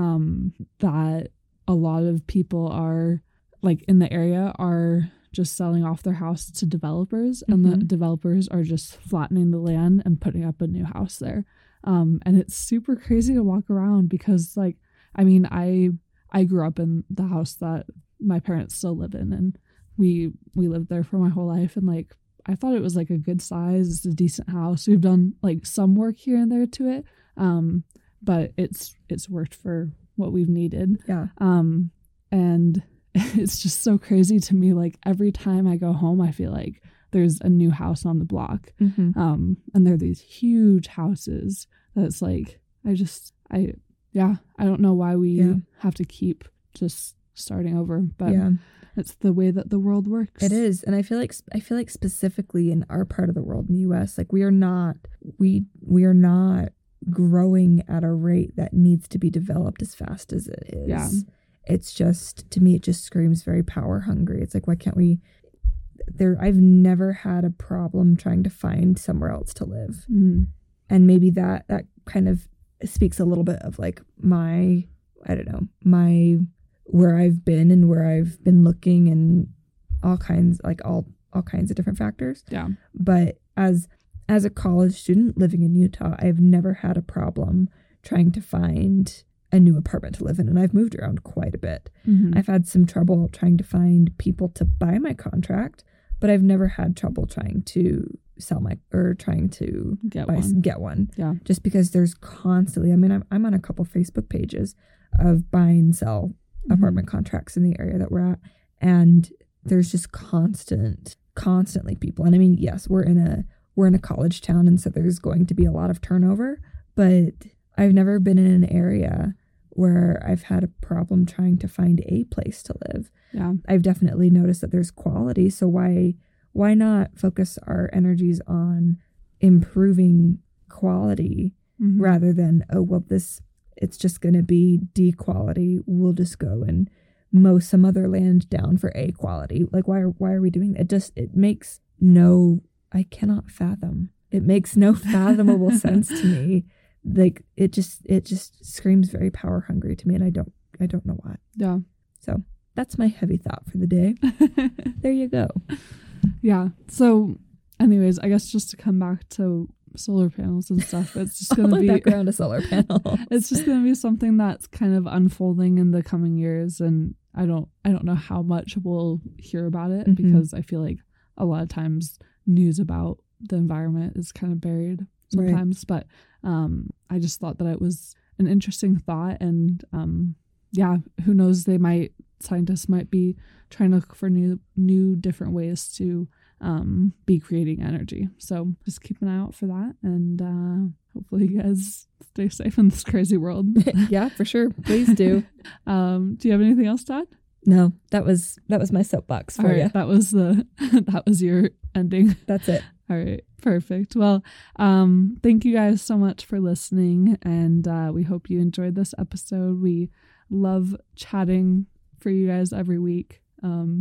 um that a lot of people are like in the area are just selling off their house to developers, and the Mhm. developers are just flattening the land and putting up a new house there. Um, and it's super crazy to walk around because like, I mean, I, I grew up in the house that my parents still live in, and we, we lived there for my whole life. And like, I thought it was like a good size. It's a decent house. We've done like some work here and there to it. Um, but it's, it's worked for what we've needed. Yeah. Um, and it's just so crazy to me. Like every time I go home, I feel like there's a new house on the block. Mm-hmm. Um, and they're these huge houses that's like, I just, I, yeah, I don't know why we Yeah. have to keep just starting over, but Yeah. it's the way that the world works. It is, and I feel like I feel like specifically in our part of the world in the U S, like we are not we we are not growing at a rate that needs to be developed as fast as it is. Yeah. It's just, to me, it just screams very power hungry. It's like, why can't we? There, I've never had a problem trying to find somewhere else to live, Mm. and maybe that that kind of speaks a little bit of like my, I don't know, my where I've been and where I've been looking and all kinds like all all kinds of different factors. Yeah. But as as a college student living in Utah, I've never had a problem trying to find a new apartment to live in, and I've moved around quite a bit. Mhm. I've had some trouble trying to find people to buy my contract, but I've never had trouble trying to sell my or trying to Get buy, one. get one. Yeah. Just because there's constantly, I mean, I'm, I'm on a couple Facebook pages of buy and sell Mhm. apartment contracts in the area that we're at, and there's just constant, constantly people. And I mean, yes, we're in a we're in a college town, and so there's going to be a lot of turnover, but I've never been in an area where I've had a problem trying to find a place to live. Yeah. I've definitely noticed that there's quality, so why why not focus our energies on improving quality Mhm. rather than, oh well, this it's just going to be D quality, we'll just go and mow some other land down for A quality. Like why are why are we doing that? It just it makes no I cannot fathom. It makes no fathomable sense to me. Like it just it just screams very power hungry to me, and I don't I don't know why. Yeah. So that's my heavy thought for the day. There you go. Yeah. So anyways, I guess just to come back to solar panels and stuff, it's just All going to the be background to solar panels. it's just going to be something that's kind of unfolding in the coming years, and I don't I don't know how much we'll hear about it Mhm. because I feel like a lot of times news about the environment is kind of buried Right. sometimes, but um I just thought that it was an interesting thought, and um yeah, who knows, they might scientists might be trying to look for new new different ways to um be creating energy. So just keep an eye out for that, and uh hopefully you guys stay safe in this crazy world. Yeah, for sure. Please do. Um do you have anything else to add? No, that was that was my soapbox for All right, you. that was the that was your ending. That's it. All right, perfect. Well, um, thank you guys so much for listening, and uh, we hope you enjoyed this episode. We love chatting for you guys every week. Um,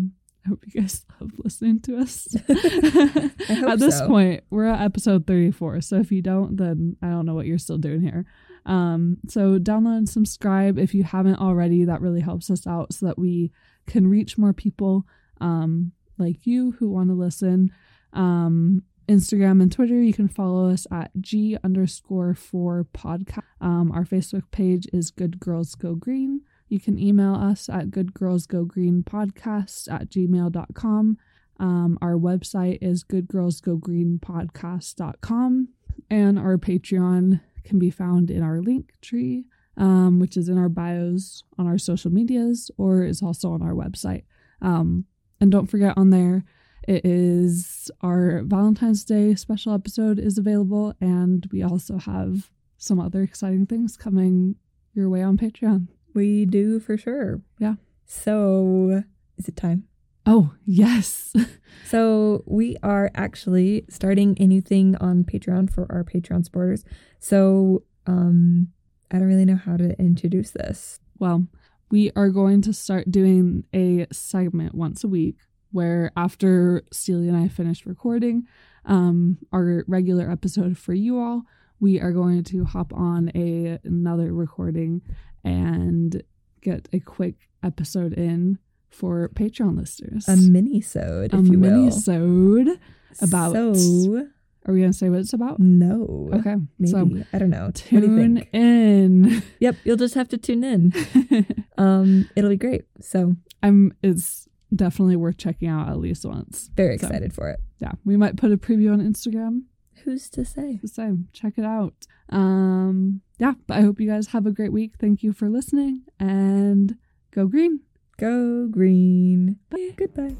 hope you guys love listening to us. I hope At this so. point, we're at episode thirty-four. So if you don't, then I don't know what you're still doing here. Um, so download and subscribe if you haven't already. That really helps us out so that we can reach more people um, like you who want to listen. Um, Instagram and Twitter, you can follow us at G underscore four podcast. Um, our Facebook page is Good Girls Go Green. You can email us at goodgirlsgogreenpodcast at gmail dot com. Um, our website is goodgirlsgogreenpodcast dot com. And our Patreon can be found in our link tree, um, which is in our bios on our social medias, or is also on our website. Um, and don't forget on there, it is our Valentine's Day special episode is available. And we also have some other exciting things coming your way on Patreon. We do for sure. Yeah. So is it time? Oh, yes. So we are actually starting a new thing on Patreon for our Patreon supporters. So um, I don't really know how to introduce this. Well, we are going to start doing a segment once a week where after Celia and I finish recording um, our regular episode for you all, we are going to hop on a another recording and get a quick episode in for Patreon listeners. A mini-sode, if a you will. mini-sode about... So, are we going to say what it's about? no. Okay. Maybe. So I don't know. What do you tune think? in. Yep, you'll just have to tune in. Um, it'll be great. So I'm. It's definitely worth checking out at least once. very So, excited for it. yeah, we might put a preview on Instagram. Who's to say? So check it out. Um, yeah, but I hope you guys have a great week. Thank you for listening, and go green. Go green. Bye. Goodbye.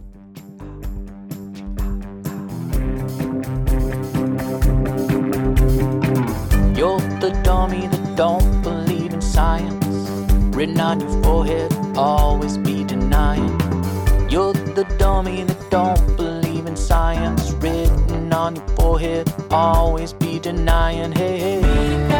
You're the dummy that don't believe in science. Written on your forehead, always be denying. You're the dummy that don't believe in science. Written on your forehead, always be denying. Hey, hey.